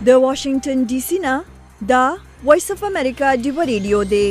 د واشنگټن ډي سي نه دا وایس اف امریکا ډیو ریډیو دی.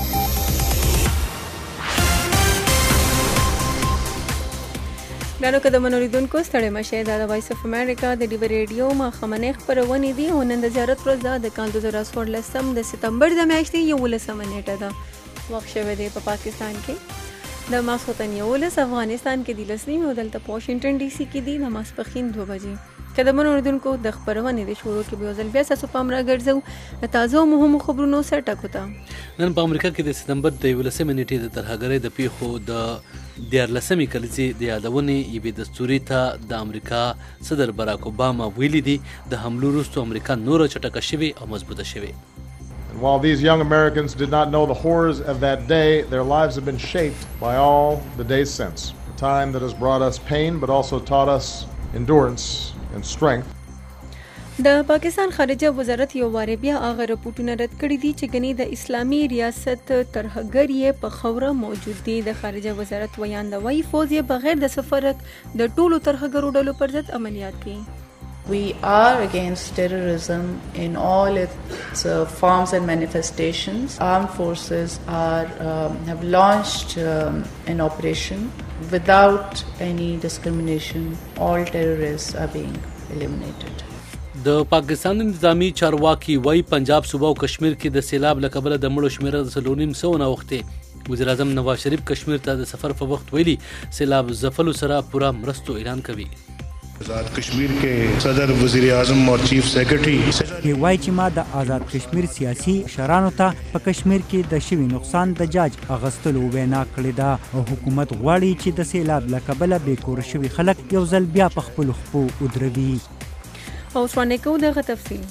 ګرانو قدمونو لیدونکو ستړي مشه دا د وایس اف امریکا د ډیو ریډیو مخامنه خبرونه دي. نن د زیارت ورځ د کال 2014 د سپتمبر د میاشتې 11 نیټه ده. وخت شوه دی په پاکستان کې د ماسخوتن 11 افغانستان کې د لسنیم او دلته واشنگټن ډي سي کې دی د ماسپخین 2 بجې. قدمونو لیدونکو د خبرونه د شروع کې به ځل بیا تاسو پام راګرځو د تازه او مهمو خبرونو سره ټکو ته. نن په امریکا کې د سپتمبر د 11 نیټې د ترهګرۍ د پیښو د 14 کلیزې د یادونې یوې دستوري ته د امریکا صدر باراک اوباما ویلي دي د حملو وروسته امریکا نوره چټکه شوې او مضبوطه شوې. And while these young Americans did not know the horrors of that day, their lives have been shaped by all the days since. A time that has brought us pain but also taught us endurance and strength. د پاکستان خارجه وزارت یو واره بیا هغه رپورټونه رد کړي دي چې ګنې د اسلامي ریاست ترهګر یې په خوره موجود دي. د خارجه وزارت ویاندوی فوج یې بغیر د سفارت د ټولو ترهګرو ډلو پر ضد عملیات کوي. We are against terrorism in all its forms and manifestations. Armed forces have launched an operation without any discrimination. All terrorists are being eliminated. د پاکستان نظامی چارواکي وای پنجاب صوبه او کشمیر کې د سیلاب له کبله د مړو شمیره د 300 نه وخته. وزیر اعظم نواز شریف کشمیر ته د سفر په وخت ویلي سیلاب ځپلو سره پورا مرستو اعلان کوي. آزاد کشمیر کې صدر وزیر اعظم او چیف سیکرټري وایي چې ما د آزاد کشمیر سیاسي شرانو ته په کشمیر کې د شوي نقصان د جاج اغستلو وینا کړې ده او حکومت غواړي چې د سیلاب له کبله بې کوره شوي خلک یو ځل بیا په خپلو خپو ودروي. او څوانه کو دغه تفصیل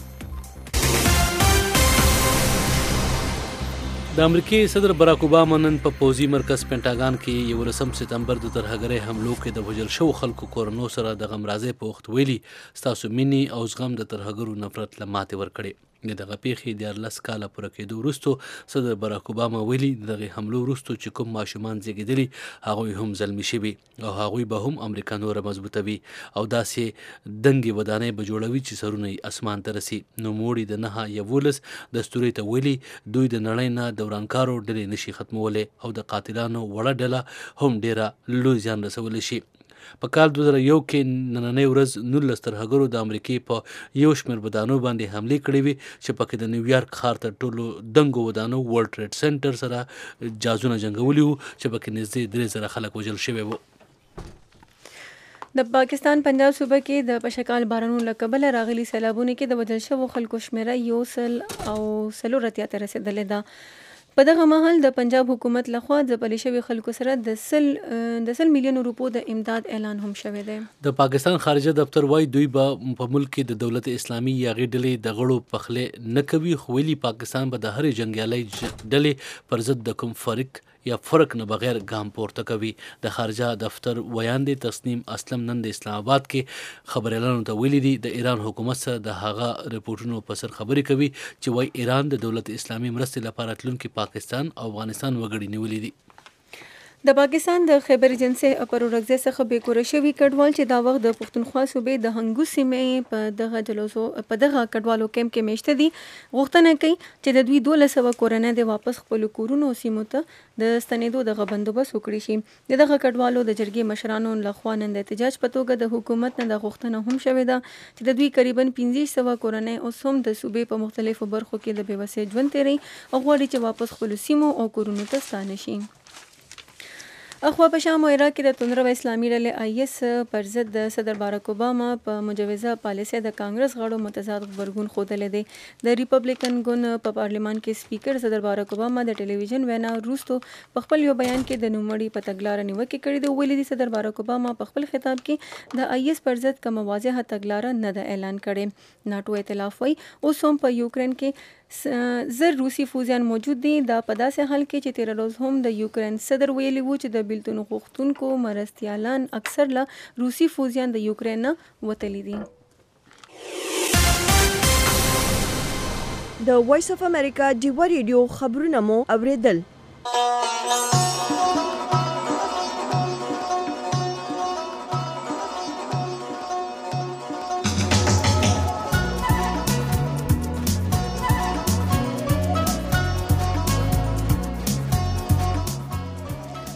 د امریکای صدر باراک اوباما نن په پوزي مرکز پینټاګان کې 11 سپتمبر د ترهګرۍ حملو کې د وژل شو خلکو کورنو سره د غمرازۍ په وخت ویلي ستاسو مینی او زغم د ترهګرو نفرت له ماتې ورکړي. دغه پیښې د 14 کاله پوره کېدو وروسته صدر باراک اوباما ویلي دغه حملو وروسته چې کوم ماشومان زیږیدلي هغوی هم زلمی شوي او هغوی به هم امریکا نوره مضبوطوي او داسې دنګې ودانۍ به جوړوي چې سرونه یې اسمان ته رسي. نوموړي د 9/11 دستوري ته ویلي دوی د نړۍ نه د ورانکارو ډلې نشي ختمولی او د قاتلانو وړه ډله هم ډیره لوی زیان رسولی شي. په کال 2001 کې نننۍ ورځ 19 ترهګرو د امریکای په یو شمېر ودانو باندې حملې کړې وي چې پکې د نیویارک ښار تر ټولو دنګو ودانو ورلډ ټریډ سنټر سره جازونه جنګولي وو چې پکې نږدې 3000 خلک وژل شوي وو. د پاکستان پنجاب صوبه کې د پشکال بارانونو له کبله راغلي سیلابونو کې د وژل شوو خلکو شمیره 100 ته رسیدلې ده. په دغه مهال د پنجاب حکومت لخوا ځپلي شوي خلکو سره د 100 میلیون روپو د امداد اعلان هم شوی دی. د پاکستان خارجه دفتر وایي دوی به په ملک کې د دولت اسلامي یا غیر ډلې د غړو پخلې نه کوي خو ویلي پاکستان به د هرې جنګیالۍ ډلې پر ضد د کوم فرق نه بغیر ګام پورته کوي. د خارجه دفتر ویاندې تسنیم اسلم نن د اسلام آباد کې خبريالانو ته ویلي دي د ایران حکومت سره د هغه رپورټونو په سر خبرې کوي چې وایي ایران د دولت اسلامي مرستې لپاره تلونکي پاکستان او افغانستان وګړي نیولي دي. د پاکستان د خیبر ایجنسي اپرورغزه څخه بې کوره شوي کډوال چې دا وخت د پښتونخوا صوبې د هنګو سیمې په دغه کډوالو کیمپ کې میشته دي غوښتنه کوي چې د دوی 1200 کورنۍ د واپس خپل کورونو سیمو ته د ستنېدو دغه بندوبست وکړي شي. دغه کډوالو د جرګې مشرانو لخوا نن د احتجاج په توګه د حکومت نه د غوښتنه هم شوې ده چې د دوی تقریبا 1500 کورنۍ اوس هم د صوبې په مختلفو برخو کې د بېوسۍ ژوند تیري او غواړي چې واپس خپل سیمو او کورونو ته ستانه شي. اخوا په شام او عراق کې د توندرو اسلامي ډلې IS پر ضد د صدر باراک اوباما په مجوزه پالیسۍ د کانګرس غړو متضاد غبرګون ښودلی دی. د ریپبلیکن ګوند په پارلیمان کې سپیکر صدر باراک اوباما د ټلویزیون وینا وروسته په خپل یو بیان کې د نوموړي په تګلاره نیوکې کړې ده. ویلي دي صدر باراک اوباما په خپل خطاب کې د IS پر ضد کومه واضحه تګلاره نه ده اعلان کړې. ناټو ائتلاف وایي اوس هم په یوکرين کې زر روسي فوجیان موجود دي. دا په داسې حال کې چې 13 روز هم د یوکرين صدر ویلي وو چې د بیلتون غوښتونکو مرستیالان اکثر له روسي فوجیان د یوکرين نه وتلي دي. د وایس اف امریکا ډیو ریډیو خبرونه مو اوریدل.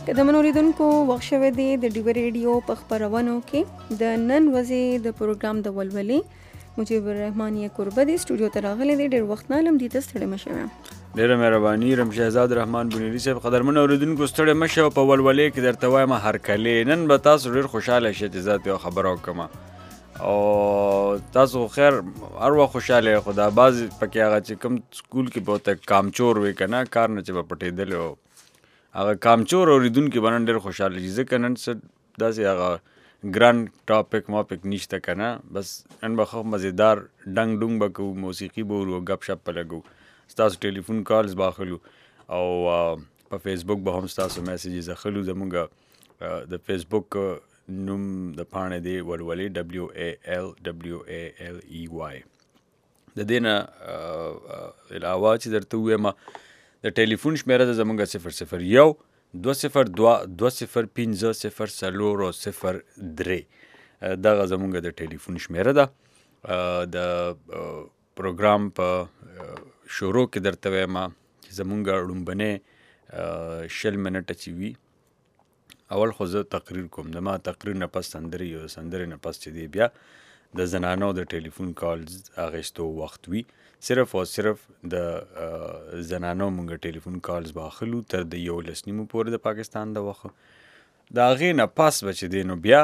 قدمن اوریدونکو وخت شوی دی د ډیو ریډیو په خبرونو کې د نن ورځې د پروګرام د ولولې مجيب الرحمن یې قربه دی سټوډیو ته راغلی دی. ډېر وخت نه لم دي ته ستړی مه شوی. ډېره مهرباني رم شهزاد رحمان بنيري صاحب. قدرمن اوریدونکو ستړی مه شوه. په ولولې کې درته وایم هرکلې نن به تاسو ډېر خوشحاله شئ چې زه یو خبره وکړم او تاسو خیر هر وخت خوشحاله خو دا بعض پکې هغه چې کوم سکول کې به ورته کامچور وي که نه کار نه چې به پټېدلی و هغه کامچور اورېدونکي به نن ډېر خوشحاله شي ځکه نن څه داسې هغه ګران ټاپک ماپک نشته که نه بس نن به ښه مزېدار ډنګ ډونګ به کوو موسیقي به ورو ګپ شپ به لګو ستاسو ټلیفون کالز به اخلو او په فیسبوک به هم ستاسو میسیجز اخلو. زمونږ د فیسبوک نوم د پاڼې دی ولولې WALWALEY. د دې نه علاوه چې درته ووایم د ټلیفون شمیره ده زمونږ 001 202 205 003 دغه زمونږ د ټلیفون شمیره ده. د پروګرام په شروع کې درته وایم چې زمونږ ړومبنۍ 20 منټه چې وي اول خو زه تقریر کوم د ما تقریر نه پس سندرې او سندرې نه پس چې دی بیا د زنانو د ټلیفون کالز اخیستو وخت وي صرف او صرف د زنانو مونږ ټلیفون کالز به اخلو تر د 11 نیمو پورې د پاکستان د وخت د هغې نه پس به چې دی نو بیا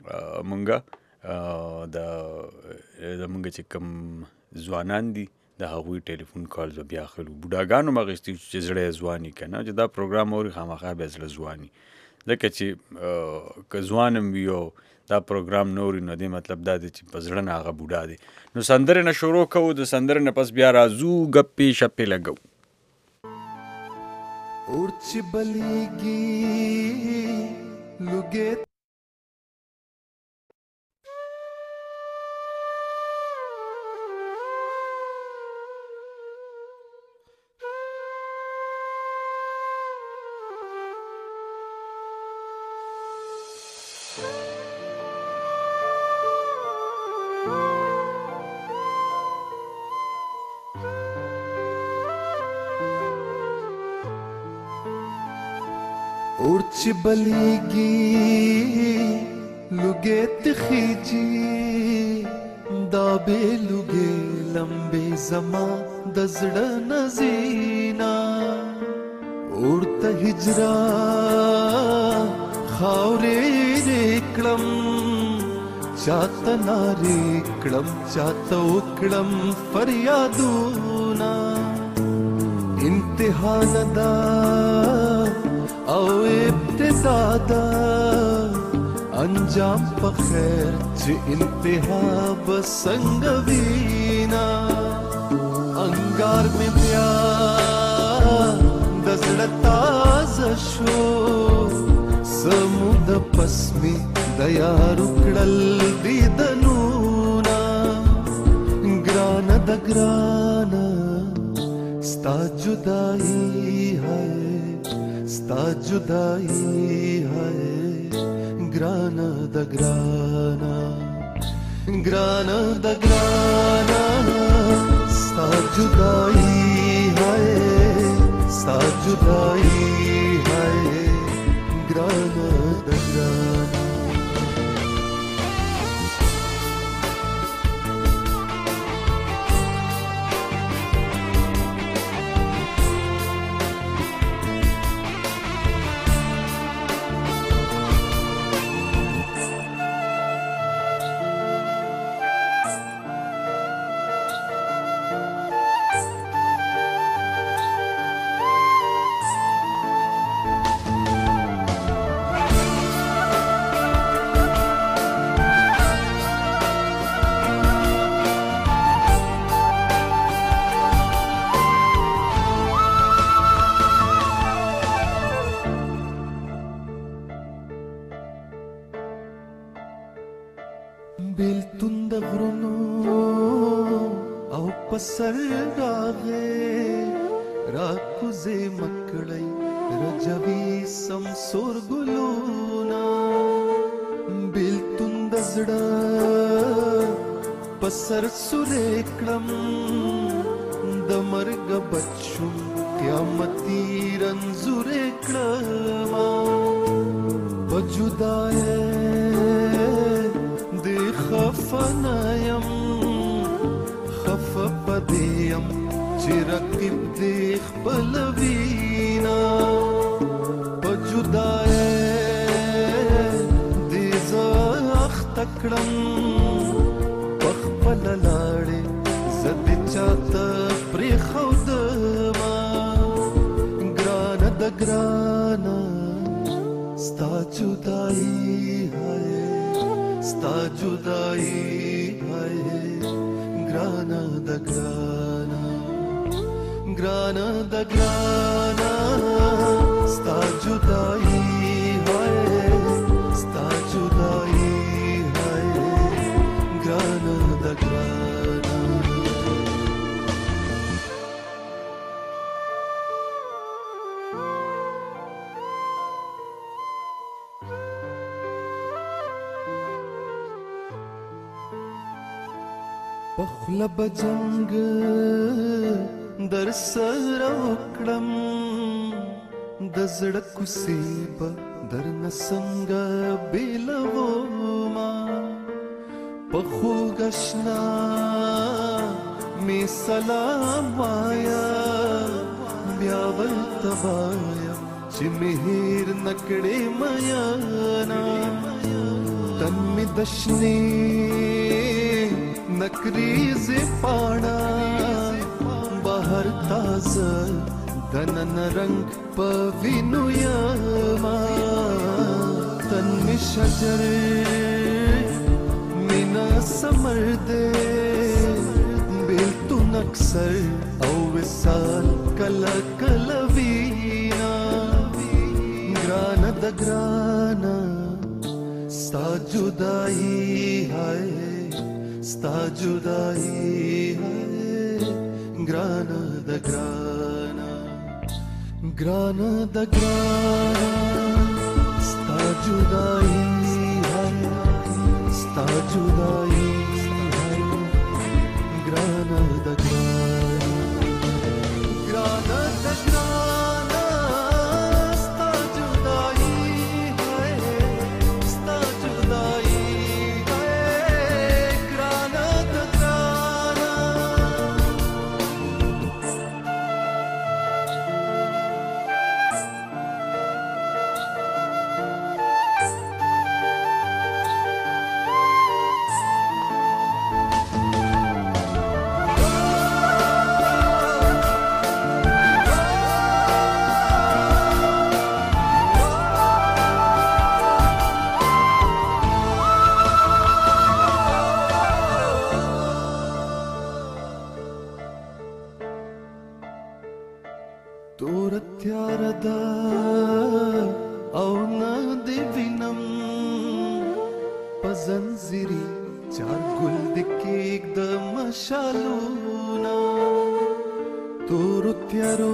مونږ د مونږ چې کوم ځوانان دي د هغوی ټلیفون کالز به بیا اخلو. بوډاګانو هم اخیستي چې زړه یې ځواني که نه چې دا پروګرام اوري خامخا بیا زړه ځواني ځکه چې که ځوان هم وي او دا پروګرام نه اوري نو دې مطلب دا دی چې په زړه نه هغه بوډا دی. نو سندرې نه شروع کوو د سندرې نه پس بیا راځو ګپې شپې لګو. اور چې بلیږي لوګې اور چې بلیږي لوګې تخیجي دا بې لوګې لمبې زما د زړه نزینا اور ته هجرا خاورې کړم چاته نارې کړم چاته وکړم فریادونه انتها ندا او ابتدا دا انجام په خیر چې انتها بسنګ وینا انګار می بیا د زړه تازه شو سمود پسمی د یار کړل دیدنونا ګران د ګران ستا جدائی ہے ستا جدائی ہے گرانا دا گرانا گرانا دا گرانا ستا جدائی ہے ستا جدائی ہے گرانا دا گرانا بیلتون د غرونو او پسر راغې راکوزې مکړی رجوي سمسور ګلونا بیلتون د زړه پسر سورې کړم د مرګ بچو قیامتي رنځورې کړم بجدای دی خفنایم خف پدیم چی رقیب دی خپلوینا بجدای دی زخ تکڑم بخپل لاړې زدی چاته پری خودما ګران د ګرانا ستا جدائی ہے ستا جدائی ہے گرانا د گرانا گرانا د گرانا ستا جدائی ہے ستا جدائی ہے گرانا د گرانا پخله بجنگ در سره وکړم د زړه کوڅې به درنه څنګه بېلومه په خوږ اشنا مې سلام وایه بیا ورته وایم چې مې هېر نه کړې میانا تن مې د شنې نکریز پانا بہر تازه دنن رنگ پوینو یما تن می شجر مینا سمر دے بیلتون اکثر او وصال کلا کلوینا گرانا د گرانا ستا جدائی ہے ستا جدائی ہے گرانا د گرانا گرانا د گرانا ستا جدائی ہے ستا جدائی ہے گرانا د گرانا گرانا د گرانا ستا جدائی ہے ستا جدائی تور تیار دا او نا دی وینم پزنزیری چار گل دکیک دا مشالونا تور تیارو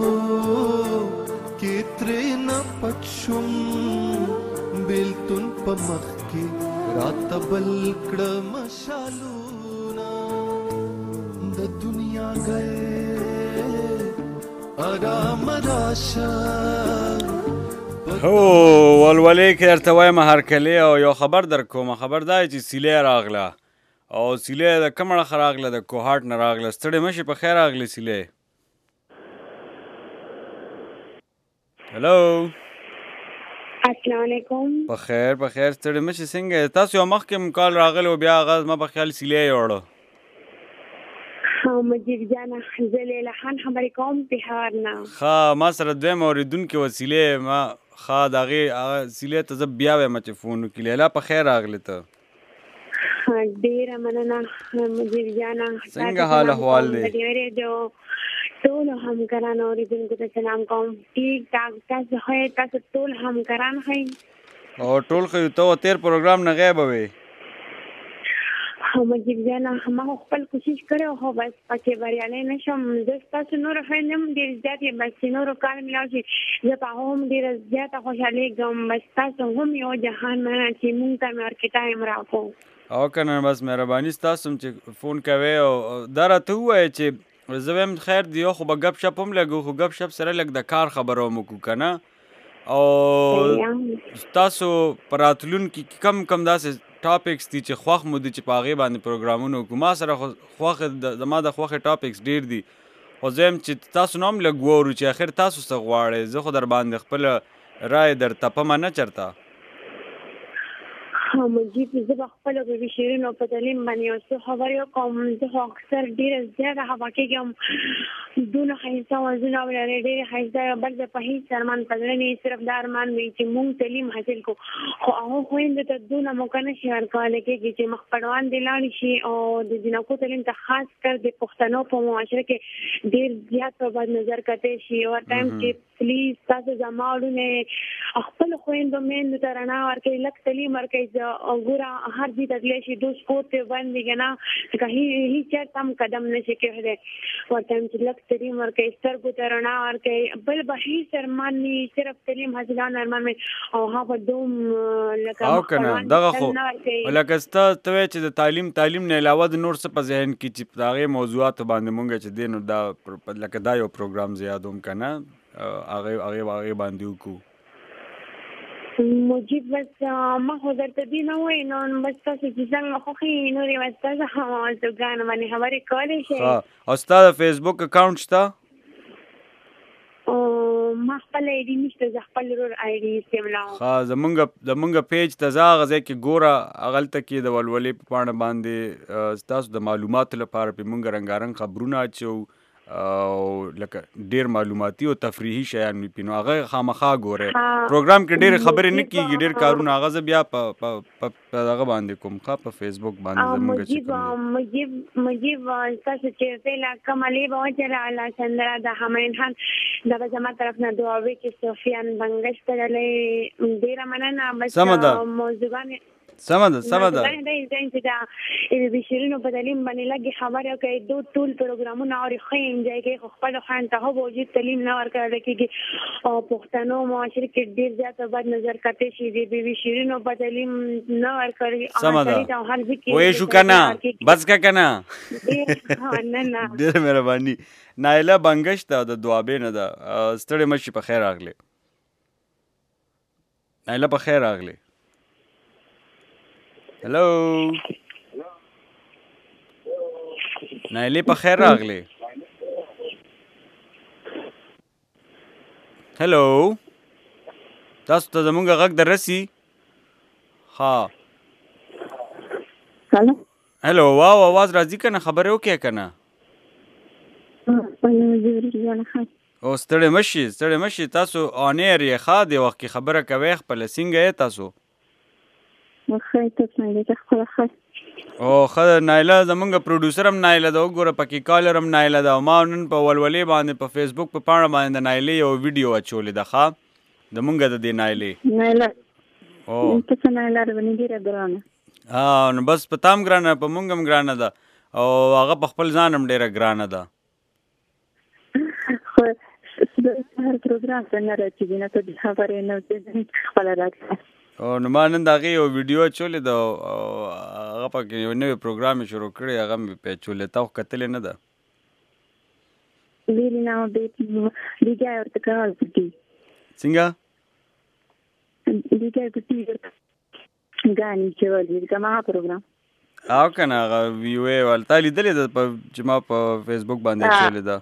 کتری نا پچشم بیلتون پا مخ کی رات بلکڑ مشالونا دا دنیا گئے آرام راشا هو ولولې کې درته وایم هرکلی او یو خبر در کوم خبر دا چې سیلی راغله او سیلی د کوم اړخه راغله د کوهاټ نه راغله ستړې مه شي په خیر راغلې سیلی هلو السلام علیکم په خیر ستړې مه شي څنګه تاسو یو مخکې م کال راغلی و بیا هغه زما په خیال سیلی یې وړه مجیب جانا زه لیلا خان خبرې کوم بهار نه ښه ما سره دویم اورېدونکې وسیلې ما ښه د هغې سیلې ته زه بیا وایم چې فون وکړي لیلا په خیر راغلې ته ډېره مننه مجیب جانا څنګه حال احوال دی ټولو همکارانو اورېدونکو ته سلام کوم ټیک ټاک تاسو ښه تاسو ټول همکاران ښه او ټول ښه یو ته تېر پروګرام نه غیبه وې مجیب جانا ما خپل کوشش کړی خو بس پکې بریالی نه شم زه ستاسو نورو ښه یم ډېر زیات یم بس چې نورو کار مې لاړ شي زه په هغه هم ډېره زیاته خوشحالېږم بس تاسو هم یو جهان مننه چې مونږ ته مې ورکې ټایم راکړو او که نه بس مهرباني ستاسو هم چې فون کوئ او دا راته ووایه چې زه وایم خیر دی خو به ګپ شپ هم لګو خو ګپ شپ سره لږ د کار خبره هم وکړو که نه او تاسو پراتلون کې کم داسې ټاپکس دي چې خوښ مو دي چې په هغې باندې پروګرامونه وکړو. ما سره خوښ زما د خوښې ټاپکس ډېر دي، خو زه یم چې تاسو نو هم لږ وورو چې اخر تاسو څه غواړئ. زه خو در باندې خپله رایې در تپمه نه چېرته. مجید زه به خپلو بېبي شیرینو په تعلیم باندې یو څه خبرې وکړم. زه خو اکثر ډېره زیاته خفه کېږم، دونه ښایسته وزونه ولرئ، ډېرې ښایسته، بل ځای په هېڅ ارمان په زړه نه صرف دا ارمان وي چې مونږ تعلیم حاصل کړو. خو هغو خویندو ته دونه موقع نه شي ورکولی کېږي چې مخ په روان دې لاړې شي او د جنکو تعلیم ته خاص کر د پښتنو په معاشره کې ډېر زیات په بد نظر کتی شي. ور ټایم چې پلیز تاسو زما وروڼې خپلو خویندو میندو ته رڼا ورکوئ، لږ تعلیم ورکوئ. ګوره هر ځای ته تللی شي دوست کور ته بند وي که نه، ځکه هېڅ چېرته هم قدم نه شي کېښودی. ورته وایم چې لږ تعلیم ورکوئ، سترګو ته رڼا ورکوئ، بل به هېڅ ارمان نه وي، صرف تعلیم حاصلان ارمان وي او هغه دوم لکه او که نه دغه خو لکه ستا ته وایې چې د تعلیم نه علاوه د نور څه په ذهن کې چې په هغې موضوعاتو باندې مونږ چې دی نو دا لکه دا یو پروګرام زه یادوم که نه هغې باندې وکړو. مجید بس ما خو درته دې نه وایي نو بس تاسو چې څنګه خوښوي نور یې بس تاسو ګرانه باندې خبرې کولی شئ. او ستا د فیسبوک اکاونټ شته؟ ما خپل آی ډي نشته، زه خپل ورور آی ډي استعمالوم. زمونږ پیج ته ځه، هغه ځای کې ګوره، هغلته کې د ولولې په پاڼه باندې ستاسو د معلوماتو لپاره پې مونږ رنګارنګ خبرونه اچوو او لکه ډېر معلوماتي او تفریحي شیان وي پې نو هغه خامخا ګورئ. پروګرام کې ډېرې خبرې نه کېږي، ډېر کارونه هغه زه بیا په هغه باندې کوم په فیسبوک باندې زمونږ مجیب تاسو چې فعلا کومه لیبه وچله سندره د حمین خان دا به زما طرف نه دعاوې چې سفیان بنګش تړلی ډېره مننه. بس موضوعګانې سمه ده چې دا بېبي شیرینو په تعلیم باندې لږې خبرې وکړئ، ټول پروګرامونه اوري، ښه انجوی کوي، خو خپلو خویندو ته هم وجود تعلیم نه ورکولی کېږي او پښتنو معاشره کې ډېر زیات بد نظر کتی شي. د بېبي شیرینو په تعلیم نه ورکوي. سمه ده وایې شو که نه بس که نه ډېره مهرباني. نایله بنګش ده د دوابې نه ده، ستړې مه شي، په خیر راغلې نایله، په خیر راغلې. هلو نایلې په خیر راغلې. هلو تاسو ته زمونږ غږ در رسي؟ ها هلو واو آواز راځي که نه؟ خبرې وکړې که نه؟ او ستړې مه شي تاسو آنیر یې ښه دې وخت کې خبره کوئ خپله. څنګه یې تاسو؟ او ښه نایله زمونږ پروډوسر هم نایله ده، وګوره پکې کالر هم نایله ده. او ما نن په ولولې باندې په فیسبوک په پاڼه باندې د نایلې یو ویډیو اچولې ده ښه زمونږ د دې نایلې. نو بس په تا هم ګرانه، په مونږ هم ګرانه ده او هغه په خپل ځان هم ډېره ګرانه ده. او نو ما نن د هغې یو ویډیو اچولې ده او هغه پکې یو نوی پروګرام یې شروع کړی، هغه مې پې اچولې. تا خو کتلې نه ده؟ څنګه؟ او که نه هغه ویوې ول تا لیدلې ده چې ما په فیسبوک باندې اچولې ده؟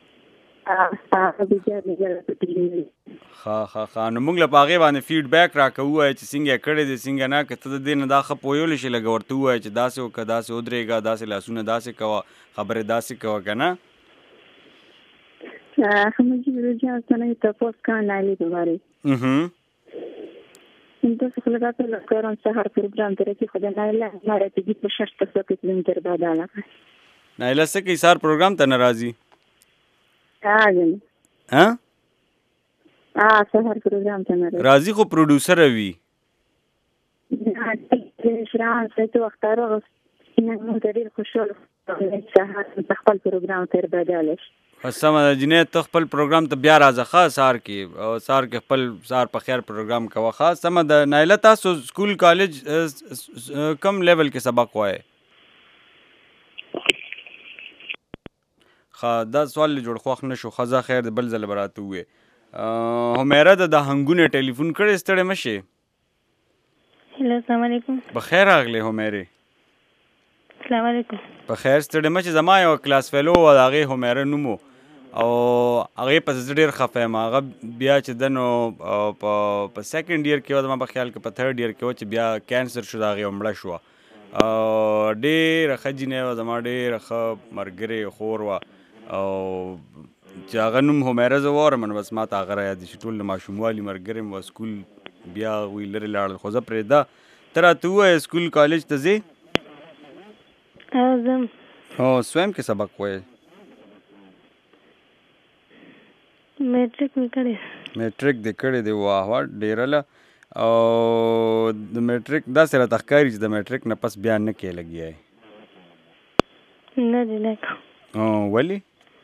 ښه نو موږ له په هغې باندې فیډبیک راکوو، ووایه چې څنګه یې کړی دی څنګه نه، که ته د دې نه دا ښه پوهیولی شي لږه ورته ووایه چې داسې وکړه، داسې ودرېږه، داسې لاسونه داسې کوه، خبرې داسې کوه که نه. نایله څه کوي سهار پروګرام ته نه راځي؟ راځي خو پروډوسر وي. سمه ده جنۍ ته خپل پروګرام ته بیا راځه ښه سهار کې، او سهار کې خپل سهار په خیر پروګرام کوه ښه. سمه ده نایله تاسو سکول کالج کم لیول کې سبق وایې؟ ښه دا سوال جوړ خوښ نه شو، ښه ځه خیر دی بل ځل به راته ووایې. همیره د هنګونه ټلیفون کړی ستړی مشي. هلو السلام علیکم. بخیر راغلی همیره. السلام علیکم. بخیر ستړی مشي. زما یو کلاس فیلو و د هغې همیره نوم و او هغې پسې زه ډېر خفه یم. هغه بیا چې ده نو په سیکنډ ایئر کې وه زما په خیال کې په تھرډ ایئر کې وه چې بیا کینسر شو د هغې مړه شوه. ډېره ښه جینۍ وه زما ډېره ښه ملګرې خور وه او چې هغه نوم همیره زه واورم نو بس ما ته هغه را یاد شي. ټول د ماشوموالي ملګري مې وه سکول بیا هغوی لرې لاړل خو زه پرېږده. ته راته ووایه سکول کالج ته ځې؟ ځم. سویم کې سبق وایې؟ میټریک مې کړی. میټریک دې کړی دی؟ واه واه ډېره له. او د میټریک داسې راته ښکاري چې د میټریک نه پس بیا نه کې لګیا یې. نه دې نه کوم. ولې؟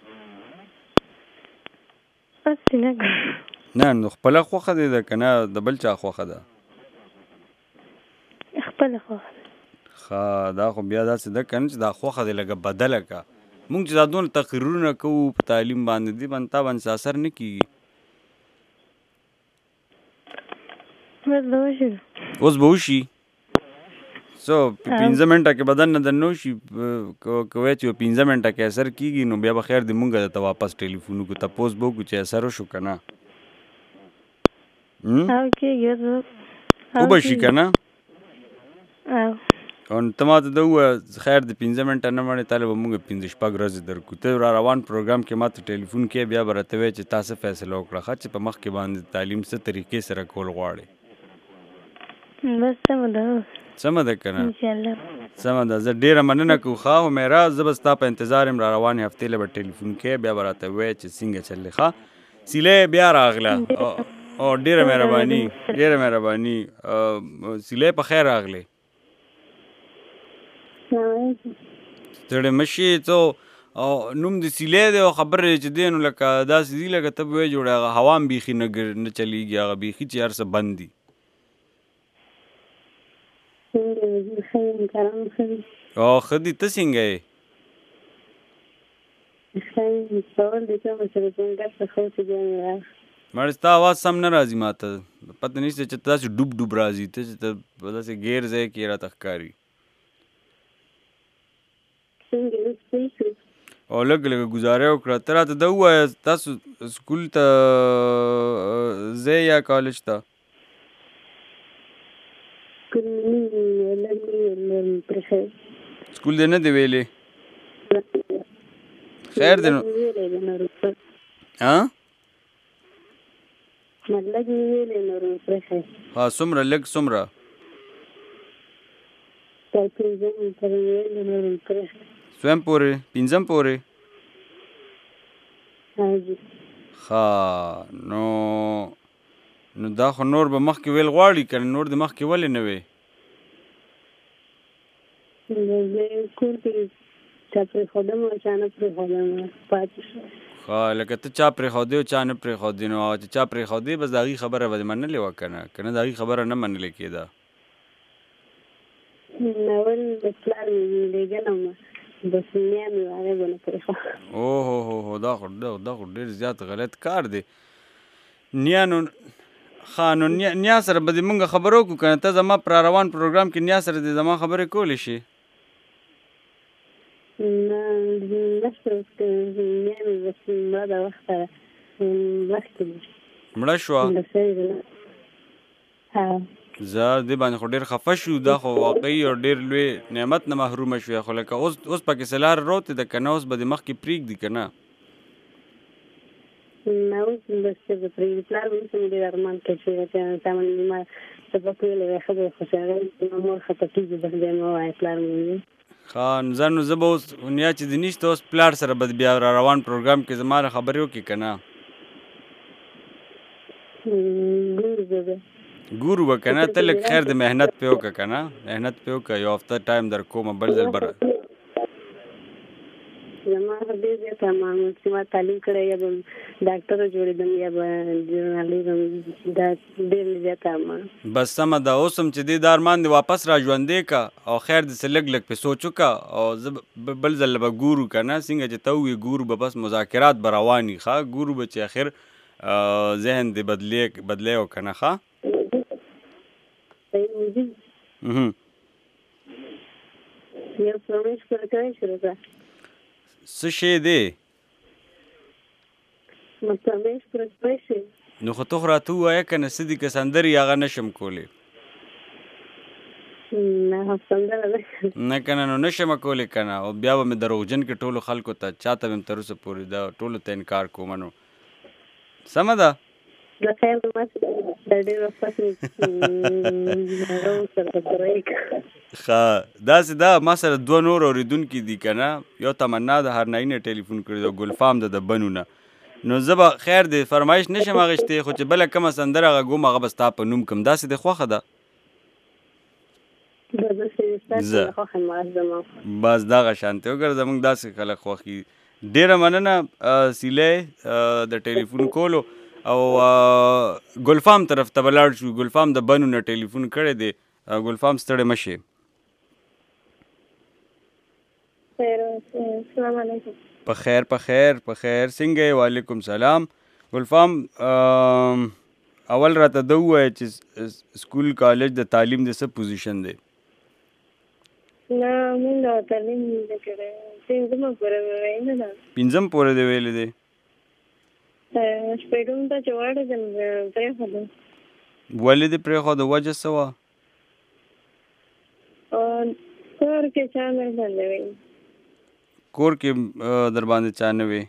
بس دې نه کوم. نه نو خپله خوښه دې ده که نه د بل چا خوښه ده؟ خپله خوښه ده. ښه دا خو بیا داسې ده که نه چې دا خوښه دې لږه بدله که. مونږ چې دا دونه تقریرونه کوو په تعلیم باندې دې باندې تا باندې اثر نه کېږي. بس به وشي. اوس به وشي؟ څو 15 منټه کې بدن نه دننه وشي؟ که وایې چې 15 منټه کې اثر کېږي نو بیا به خیر دې مونږ درته واپس ټلیفون وکړو تپوس به وکړو چې اثر وشو که نه؟ وبه شي که نه؟ او ته ما ته ده ووایه خیر د 15 منټه نه مړې تاله به مونږ 15-16 ورځې درکړو. ته را روان پروګرام کې ما ته ټلیفون کې بیا به راته وایې چې تا څه فیصله وکړه ښه چې په مخکې باندې تعلیم څه طریقې سره کول غواړې. بس سمه ده. سمه ده که نه؟ انشاءالله سمه ده. زه ډېره مننه کوم ښه همیره. زه به ستا په انتظار یم را روانې هفتې له به ټلیفون کې بیا به راته ووایې چې څنګه چلې ښه. سیلۍ بیا راغله. او ډېره مهرباني ډېره مهرباني. سیلۍ په خیر راغلې. ستړی مشي. څو نوم د سیلۍ دی او خبر چې دی نو لکه داسې دي لکه ته به وایې جوړه هغه هوا هم بیخي نه چلیږي هغه بیخي چې هر څه بند دي. او ښه دي. ته څنګه یې؟ مړ ستا اواز سم نه راځي ما ته. پته نشته چې ته داسې ډوب ډوب راځي. ته چې ته داسې ګیر ځای کې راته ښکاري. او لږ لږ ګزاره وکړه. ته راته ده ووایه تاسو سکول ته ځئ یا کالج ته؟ سکول دې نه دی ویلې؟ خیر دی نو. څومره لږ څومره؟ سویم پورې؟ پنځم پورې؟ ښه نو دا خو نور به مخکې ویل غواړي که نور د مخکې ولې نه وی؟ ښه لکه ته چا پرېښودې او چا نه پرېښودې نو چې چا پرېښودې بس د هغې خبره به دې منلې وه که نه؟ که نه د هغې خبره نه منلې کېده. اوهو دا خو ډېر زیات غلط کار دی. نیا نو ښه نو نیا سره به دې مونږ خبره وکړو که نه؟ ته زما پر روان پروګرام کې نیا سره دې زما خبرې کولی شي؟ مړه شوه؟ زه دې باندې خو ډېر خفه شو. دا خو واقعي او ډېر لوی نعمت نه محرومه شوې. خو لکه اوس پکې څه لاره روتې ده که نه؟ اوس به دې مخکې پرېږدي که نه؟ ځه نو زه به اوس نیا چې دې نشته اوس پلار سره به بیا را روان پروګرام کې زما را خبرې وکړي که نه؟ ګورو به که نه؟ ته لږ خیر د محنت پې وکړه که نه؟ محنت پې وکړه. یو هفته ټایم در کومه بل ځل به زما ډېر زیات معمول چې ما تعلیم کړی یا به ډاکټره جوړېدم یا به ژورنالیزم دا ډېر زیات ارمان. بس سمه ده. اوس هم چې دې دا ارمان دې واپس را ژوندی که او خیر دې څه لږ لږ پې سوچ وکړه او زه بل ځل به ګورو که نه؟ څنګه چې ته ووایې ګورو به بس مذاکرات به روان وي ښه ګورو به چې اخر ذهن دې بدلی او کنه ښه څه شی دی نو خو ته خو راته ووایه که نه څه دي که سندرې هغه نشم کولی نه که نه نو نشم کولی که نه او بیا به مې دروغجن کې ټولو خلکو ته چاته به مې تر اوسه پورې دا ټولو ته انکار کوم نو سمه ده داسې دا ما سره 2 نور اورېدونکي دي که نه یو تمنا د هرنایي نه ټلیفون کړی دی او ګلفام د بنو نه نو زه به خیر دی فرمایش نشم اخیستی خو چې بله کومه سندره غږوم هغه به ستا په نوم کړم داسې دی خوښه ده بس دغه شانتې وګوره زموږ داسې خلک خوښي ډېره مننه سیلی د ټلیفون کولو او ګلفام طرف ته به لاړ شو ګلفام د بنو نه ټلیفون کړی دی ګلفام ستړی مه شي السلام علیکم په خیر څنګه یې وعلیکم سلام ګلفام اول راته ده ووایه چې سکول کالج د تعلیم د څه پوزیشن دی نه مونږ تعلیم نه کړی 5 پورې ویلې ده 5 پورې دی ویلې دی شپږم ته چې واړېدم پرېښودم ولې دې پرېښوده وجه څه وه کور کې چا نه باندې وی کور کې در باندې چا نه وی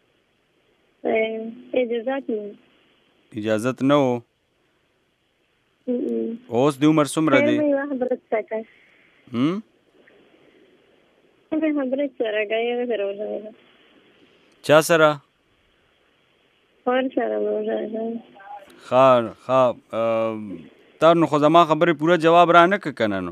اجازت نه و اوس د عمر څومره دی چا سره ښه تا نو خو زما خبرې پوره جواب را نه که که نه نو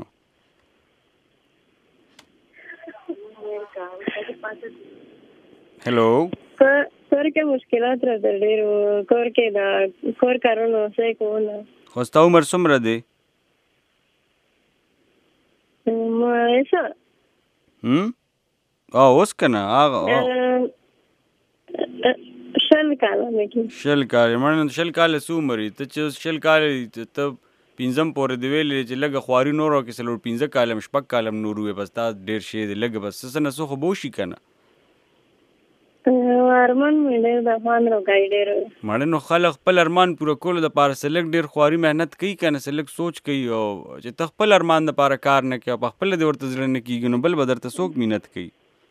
هلو کور کې مشکلات راته ډېر وو کور کې د کور کارونه څه کوله خو ستا عمر څومره دی اوس که نه هغه 6 کاله شل کاله څه عمر ته چې اوس 6 کاله ته 5 پورې دی ویلې چې لږه خواري نور او کې 5 کاله 6 کاله نور وې بس تا ډېر شی دی لږه بس څه نه څه خو به وشي که نه ارمان مې ډېر د افغان روګای ډېر مړه نو خلک خپل ارمان پوره کولو دپاره څه لږ ډېر خواري محنت کوي که نه څه لږ سوچ کوي او چې ته خپل ارمان دپاره کار نه کوي او په خپله دې ورته زړه نه کېږي نو بل به درته څوک مینت کوي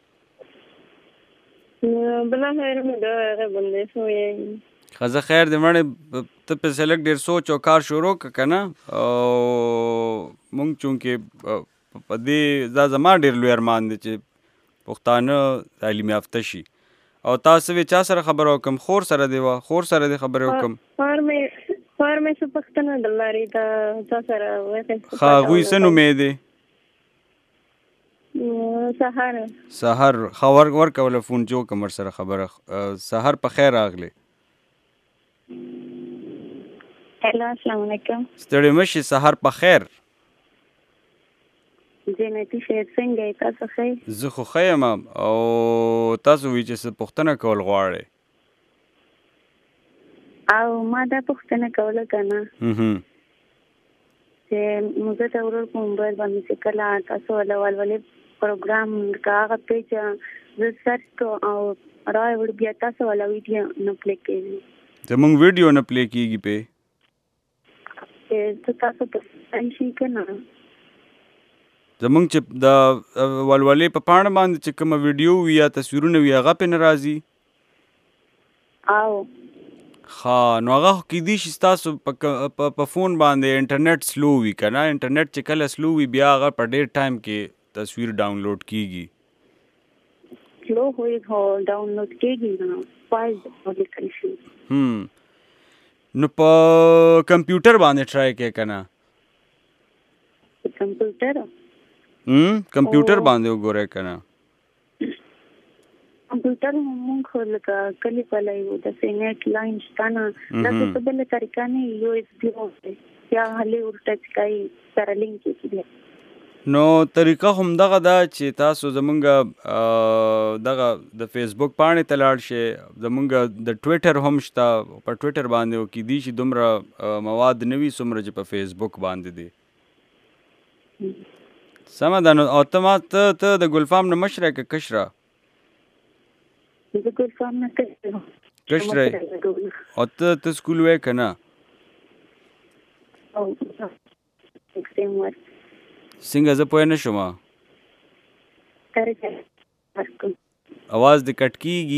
بلاخره مې د هغه بندې شوی ښه خیر دی مړې ته پسې لږ ډېر سوچ او کار شروع که که نه او مونږ چونکې په دې دا زما ډېر لوی ارمان دی چې پښتانه تعلیم یافته شي او تاسو وی چا سره خبر وکم خور سره دی خبر وکم خور مې څه پښتنه د لارې دا چا سره وکم غوی څه نومې دی سحر خبر ورکوله فون جو کمر سره خبره سحر په خیر راغلی هلو السلام علیکم ستړي مشي سحر په خیر جنتی شهر څنګه تاسو ښه زه خو ښه یم او تاسو وی چې څه پوښتنه کول غواړئ او ما دا پوښتنه کوله که نه چې موږ ته ورور په موبایل باندې چې کله تاسو ولولې پروګرام که هغه پیج زه سرچ کړم او راوړ بیا تاسو والا ویډیو نه پلی کېږي زموږ ویډیو نه پلی کېږي پې چې تاسو په شي که نه زمونږ چې د ولولې په پاڼه باندې چې کومه ویډیو وي یا تصویرونه وي هغه پې نه راځي او ښه نو هغه خو کیدای شي ستاسو په فون باندې انټرنیټ سلو وي که نه انټرنیټ چې کله سلو وي بیا هغه په ډېر ټایم کې تصویر ډاونلوډ کیږي سلو وي خو ډاونلوډ کیږي نه فایل لیکل شي نو په کمپیوټر باندې ټرای کې که نه کمپیوټر باندې وګورئ که نه کمپیوټر مونږ خو لکه کلي پلی وو داسې نیټ لاین شته نه داسې څه بله طریقه نه یو اس بي یا هلې ور ټچ کوي سره لینک کېږي بیا نو طریقه هم دغه ده چې تاسو زمونږ دغه د فیسبوک پاڼې ته لاړ شئ، زمونږ د ټویټر هم شته، په ټویټر باندې وکیدي چې دومره مواد نه وي څومره چې په فیسبوک باندې دي. سمه ده. نو او ته د ګلفام نه مشره که کشره؟ د ګلفام نه کشره. او ته سکول وې که نه؟ څنګه زه پوه نه شوم؟ اواز دې کټ کیږي.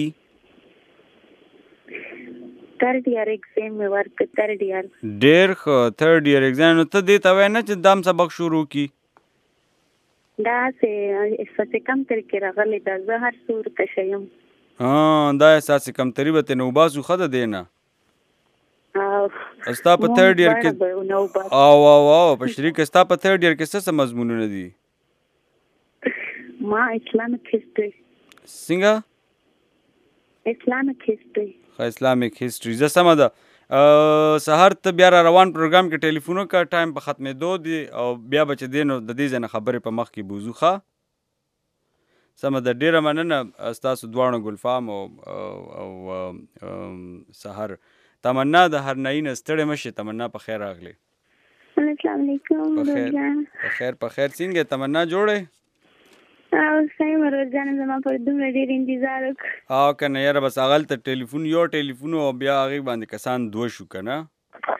تھرڈ ایئر ایگزام میں ورک تھرڈ ایئر. ډیر ښه. تھرڈ ایئر ایگزام. نو ته دې ته وای نه چې دام سبق شروع کی؟ دا سه احساس کمتری کې راغلی دا زه هر څور کشم. دا احساس کمتری به ته نو باسو خده دینا. استا په تھرڈ ایئر کې او په شریک استا په تھرڈ ایئر کې څه مضمونونه دي؟ ما اسلامیک هیسټری. څنګه؟ اسلامیک هیسټری. اسلامیک هیسټری. زه سمه ده. سهار ته بیا را روان پروګرام کې ټلیفون وکړه، ټایم په ختمېدو دی او بیا به چې دی نو د دې ځای نه خبرې په مخ کې بوځو. ښه سمه ده. ډېره مننه ستاسو دواړو ګلفام او سهار. تمنا د هرنایي نه ستړې مشې. تمنا په خیر راغلی. السلام علیکم. په خیر په خیر. څنګه تمنا جوړې؟ او صحیح روزانه زما پر دومره ډېر انتظار وکړ. او که نه یاره بس هغلته ټلیفون یو ټلیفون او بیا هغې باندې کسان دوه شو که نه؟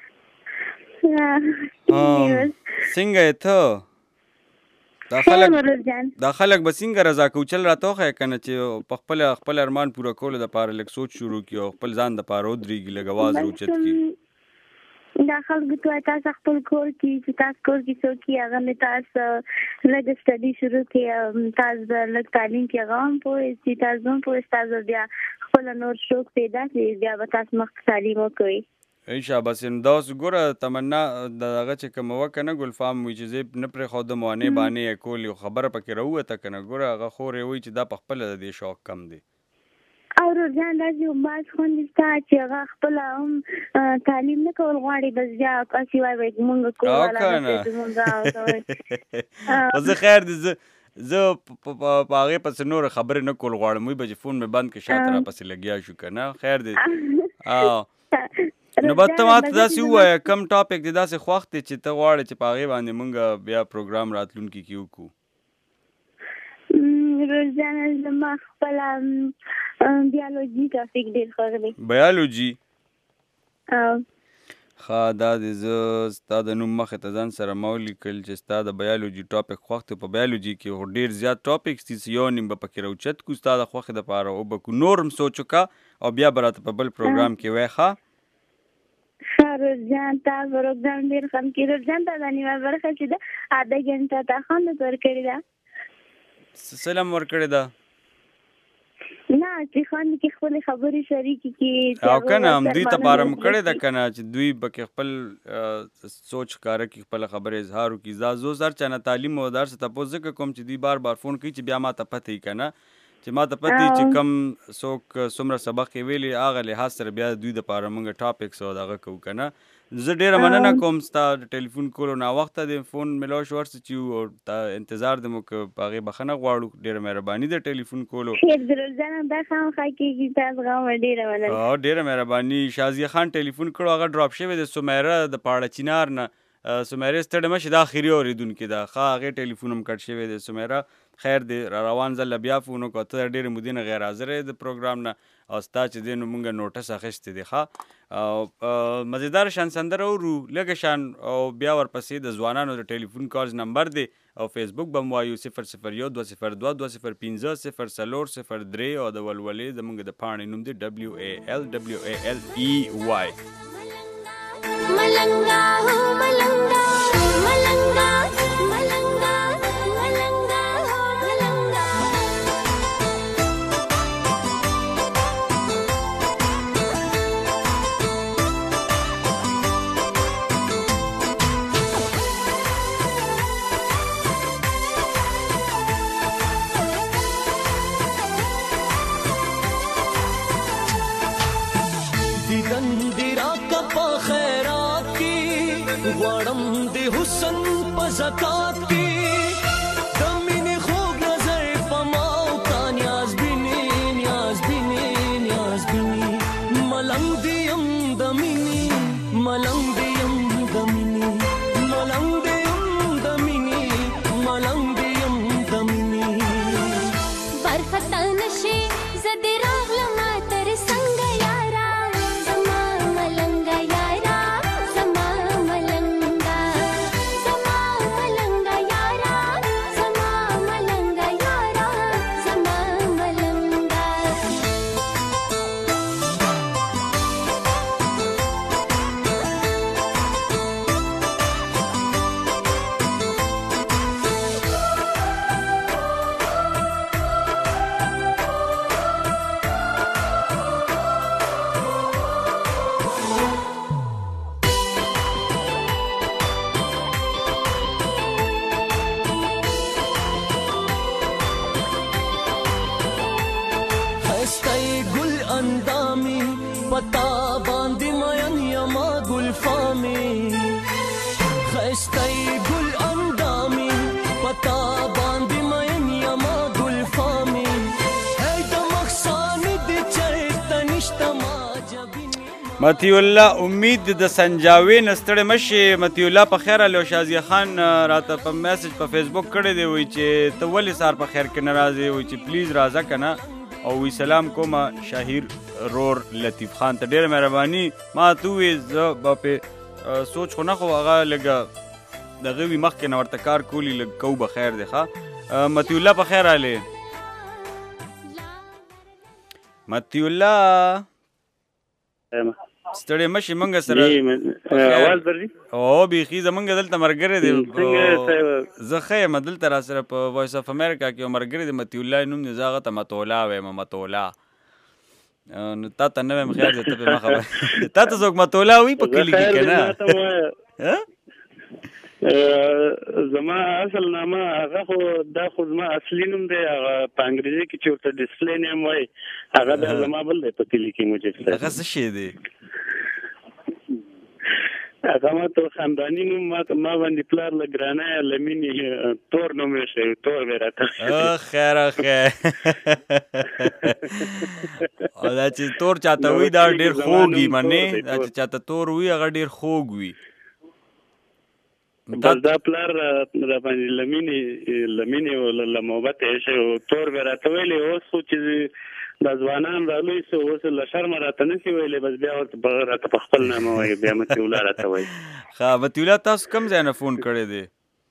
څنګه یې ته؟ دا خلک به څنګه رضا کوچل راته وښیه که نه چې په خپل ارمان پوره کولو دپاره لږ سوچ شروع کړي او خپل ځان دپاره ودرېږي، لږ اواز راوچت کړي. دا خلکو ته وایي تاسو خپل کور کې چې تاسو کور کې څوک یې هغه مې تاسو لږ سټډي شروع کړي، تاسو به لږ تعلیم کې هغه هم پوه شي، تاسو هم پوه شئ، تاسو بیا خپله نور شوق پیدا کړي، بیا به تاسو مخکې تعلیم وکوئ. انشاء بس دا اوس ګوره تمنا د هغه چې کومه وه که نه ګلفام وایي چې زه نه پرېښودم وانې بانې یې کولې خو خبره پکې راووته که نه. ګوره هغه خور یې وایي چې دا په خپله د دې شوق کم دی. او روزان داسې بعض خویندې شته چې هغه خپله هم تعلیم نه کول غواړي، بس بیا کاسې وایي مونږ کور والا خو زه خیر دی زه په هغې پسې نور خبرې نه کول غواړم. وایي به چې فون مې بند کړې شاته راپسې لګیا شو که نه. خیر دی. نو به ته ماته داسې ووایه کوم ټاپک دی داسې خوښ دی چې ته غواړې چې په هغې باندې مونږ بیا پروګرام راتلونکي کې وکړو؟ روزانه زما خپله بیالوجي ټاپک ډېر خوښ دی. بیالوجي؟ ښه دا دی. زه ستا د نوم مخې ته ځان سره ما ولیکل چې ستا د بیالوجي ټاپک خوښ دی. په بیالوجي کې خو ډېر زیات ټاپکس دي چې یو نیم به پکې راوچت کړو ستا د خوښې دپاره وبکو. نور هم سوچ وکړه او بیا به راته په بل پروګرام کې وایې. ښه روزان تا پروګرام ډېر خوند کړي. روزان تا دا نیمه برخه چې ده اده ګنټه تا خوند ورکړې ده. څه لم ورکړې ده؟ نه چې خوند کې خپلې خبرې شریکې کړي او که نه همدوی دپاره م کړې ده که نه چې دوی پکې خپل سوچ ښکاره کړي، خپله خبرې اظهار وکړي. دا زه اوس هر چا نه تعلیم او دا هر څه تپوس ځکه کوم چې دوی بار بار فون کوي چې بیا ما ته پته وي که نه، چې ما ته پته وي چې کم څوک څومره سبق یې ویلي هغه لحاظ سره بیا دوی دپاره مونږ ټاپکس او دغه کوو که نه. زه ډېره مننه کوم ستا د ټلیفون کولو ناوخته دی فون میلاو شو هر څه چې وو او انتظار دی مو که په هغې بخښنه غواړو. ډېره مهرباني د ټلیفون کولو. ډېره مهرباني. شازیه خان ټلیفون کړو هغه ډراپ شوی دی سمیره د پاړه چینار نه. سمیرې ستړې مه شي دا اخري اورېدونکې ده. ښه هغې ټلیفون هم کټ شوی دی. سمیره خیر دی را روان ځل بیا فون وکړو. ته ډېرې مودې نه غیر حاضره یې د پروګرام نه او ستا چې دی نو مونږ نوټس اخیستی دی. ښه او مزیدار شان سندره اورو لږه شان او بیا ورپسې د ځوانانو د ټلیفون کالز نمبر دی او فیسبوک به م وایو 001-202-040-03 او د ولولې زمونږ د پاڼې نوم دی WALWALEY. ملنگا ہو ملنگا ملنگا ملنگا ملنگا ہو ملنگا دیدن دیرا کپا خیرات کی غوړم د حسن په زکات کی خستی گل اندامی پتا باندې مین یما گل فامی ای د مخسانی دی چرته نشته ما جبین متی الله امید د سنجاوي نستړی مشي متی الله په خیر علي شازي خان راته په میسج په فیسبوک کړی دی وی چې ته ولې سار په خیر کې ناراضي وی چې پلیز راځه کنه او وی سلام کوم شاهیر رور لطیف خان ته ډېر مهرباني ما ته وی زه په سوچ خو نه خو هغه لګه دغه وی مخکې نه ورته کار کولی لګ کو به خیر دی ښه متی الله په خیر علي متی الله ستړی مشي منګه سره اواز درځي او بیخي زمونږ دلته مرګره دی زه ښه یم دلته را سره په وایس اف امریکا کې یو مرګره دی متی الله نوم دی زه هغه ته متولا وایم متولا نو تا ته نه وایم خیر دی ته پرې مه خبره تا ته څوک متولا وي په کلي کې که نه زما اصل نامه هغه خو دا خو زما اصلي نوم دی هغه په انګریزي کې چې ورته ډسپلی نیم وایي هغه بیا زما بل دی په کلي کې موجود دی هغه څه شی دی هغه ما ته خانداني نوم ما باندې پلار له ګرانه لمینې تور نوم یې شوی تور به راته خیر او دا چې تور چاته وي دا ډېر خوږ وي منې دا چې چاته تور وي هغه ډېر خوږ وي بس دا پلار را باندې لمینې له محبت یې شوی تور به راته ویلې اوس خو چې دا ځوانان رالوی سو اوس له شرمه راته نشي ویلی بس بیا ورته راته په خپل نامه وایي بیا متي الله راته وایي ښه متي الله تاسو کوم ځای نه فون کړی دی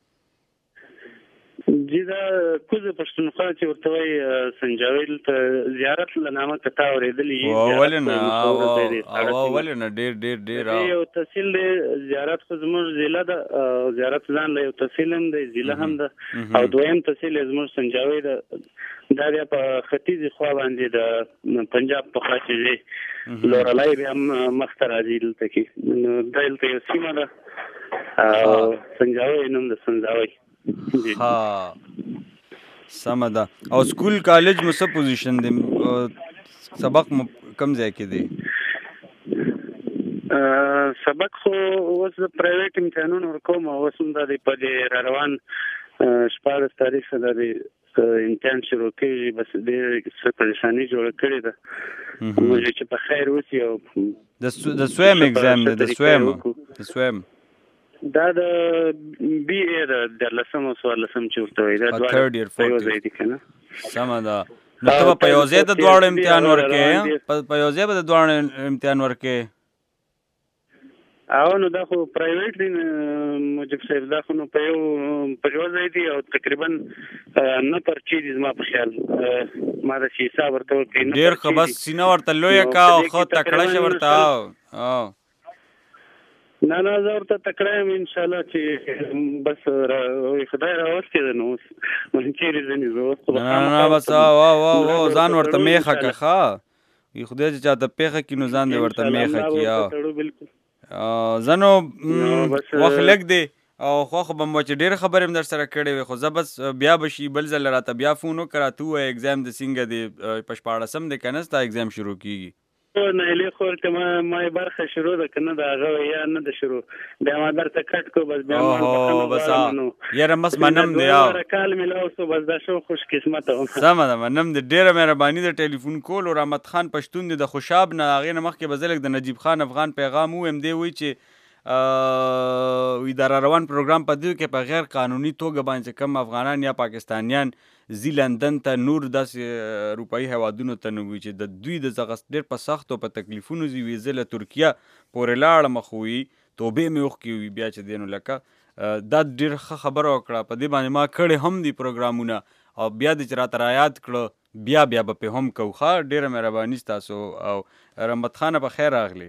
جی دا کوزه پښتونخوا چې ورته وایي سنجاوي دلته زیارت له نامه که تا اورېدلي ولې نه ډېر یو تحصیل دی زیارت خو زموږ ضلع ده زیارت ځان له یو تحصیل هم دی ضلع هم ده او دویم تحصیل یې زموږ سنجاوي ده دا بیا په ختیځې خوا باندې د پنجاب په خوا چې دی لورلی بیا هم مخته راځي دلته کې نو دلته یو سیمه ده او سنجاوي نوم د سنجاوي سمه ده او سکول کالج مو څه پوزیشن دی سبق مو کوم ځای کې دی سبق خو اوس د پرایویټ امتحانونو ورکوم اوس هم دا دی په دې را روان 14 تاریخ څخه د امتحان شروع کېږي بس ډېر څه پریشاني جوړه کړې ده موږ چې په خیر اوسي او د سویم اگزام دی د سویم دا د بی ای د لسم او څوارلسم چې ورته وایي دا دواړه په یو ځای دي که نه سمه ده نو ته به په یو ځای د دواړو امتحان ورکوې په یو ځای به د دواړو امتحان ورکوې او نو دا خو پرایویټ دی موجب صاحب دا خو نو په یو ځای دي او تقریبا نه پرچې دي زما په خیال ما د چې حساب ورته ورکوي ډېر ښه بس سینه ورته لویه کا او ښه تکړه شه ورته نه زه ورته تکړه یم انشاءالله چې بس خدای راوستې ده نو اوس چېرې ځنې زه نه بس ځان ورته میخه که ښه خدای چې چاته پیښه کړي نو ځان دې ورته میخه کړي زنو وخت لږ دی او خوښ به مو چې ډېرې خبرې هم در سره کړې وې خو زه بس بیا به شي بل ځل راته بیا فون وکړه ته ووایه اګزام د څنګه دی په 14 دی که نه ستا اګزام شروع کېږي نایلې خور که ما یې برخه شروع ده که نه د هغه یا نه ده شروع بیا ما درته کټ کو بس بیا بس یاره مس منم دی کال میلاو سو بس دا شو خوش قسمته سمه ده منم دی ډېره مهرباني د ټلیفون کول او رحمت خان پښتون دی د خوشاب نه هغې نه مخکې به زه لږ د نجیب خان افغان پیغام وویم دی وایي چې وی د روان پروګرام په دیو کې په غیر قانوني توګه باندې کوم افغانان یا پاکستانیان زی لندن ته نور داسې اروپایي هیوادونو ته نه وي چې د دوی د دغه ډېر په سختو په تکلیفونو زی وي زه له ترکیه پورې لاړم خو وي توبې مې اوښکې وي بیا چې دی نو لکه دا ډېر ښه خبره وکړه په دې باندې ما کړې هم دي پروګرامونه او بیا دې چې راته رایاد کړه بیا به پې هم کوو ښه ډېره مهرباني ستاسو او رحمت خانه په خیر راغلی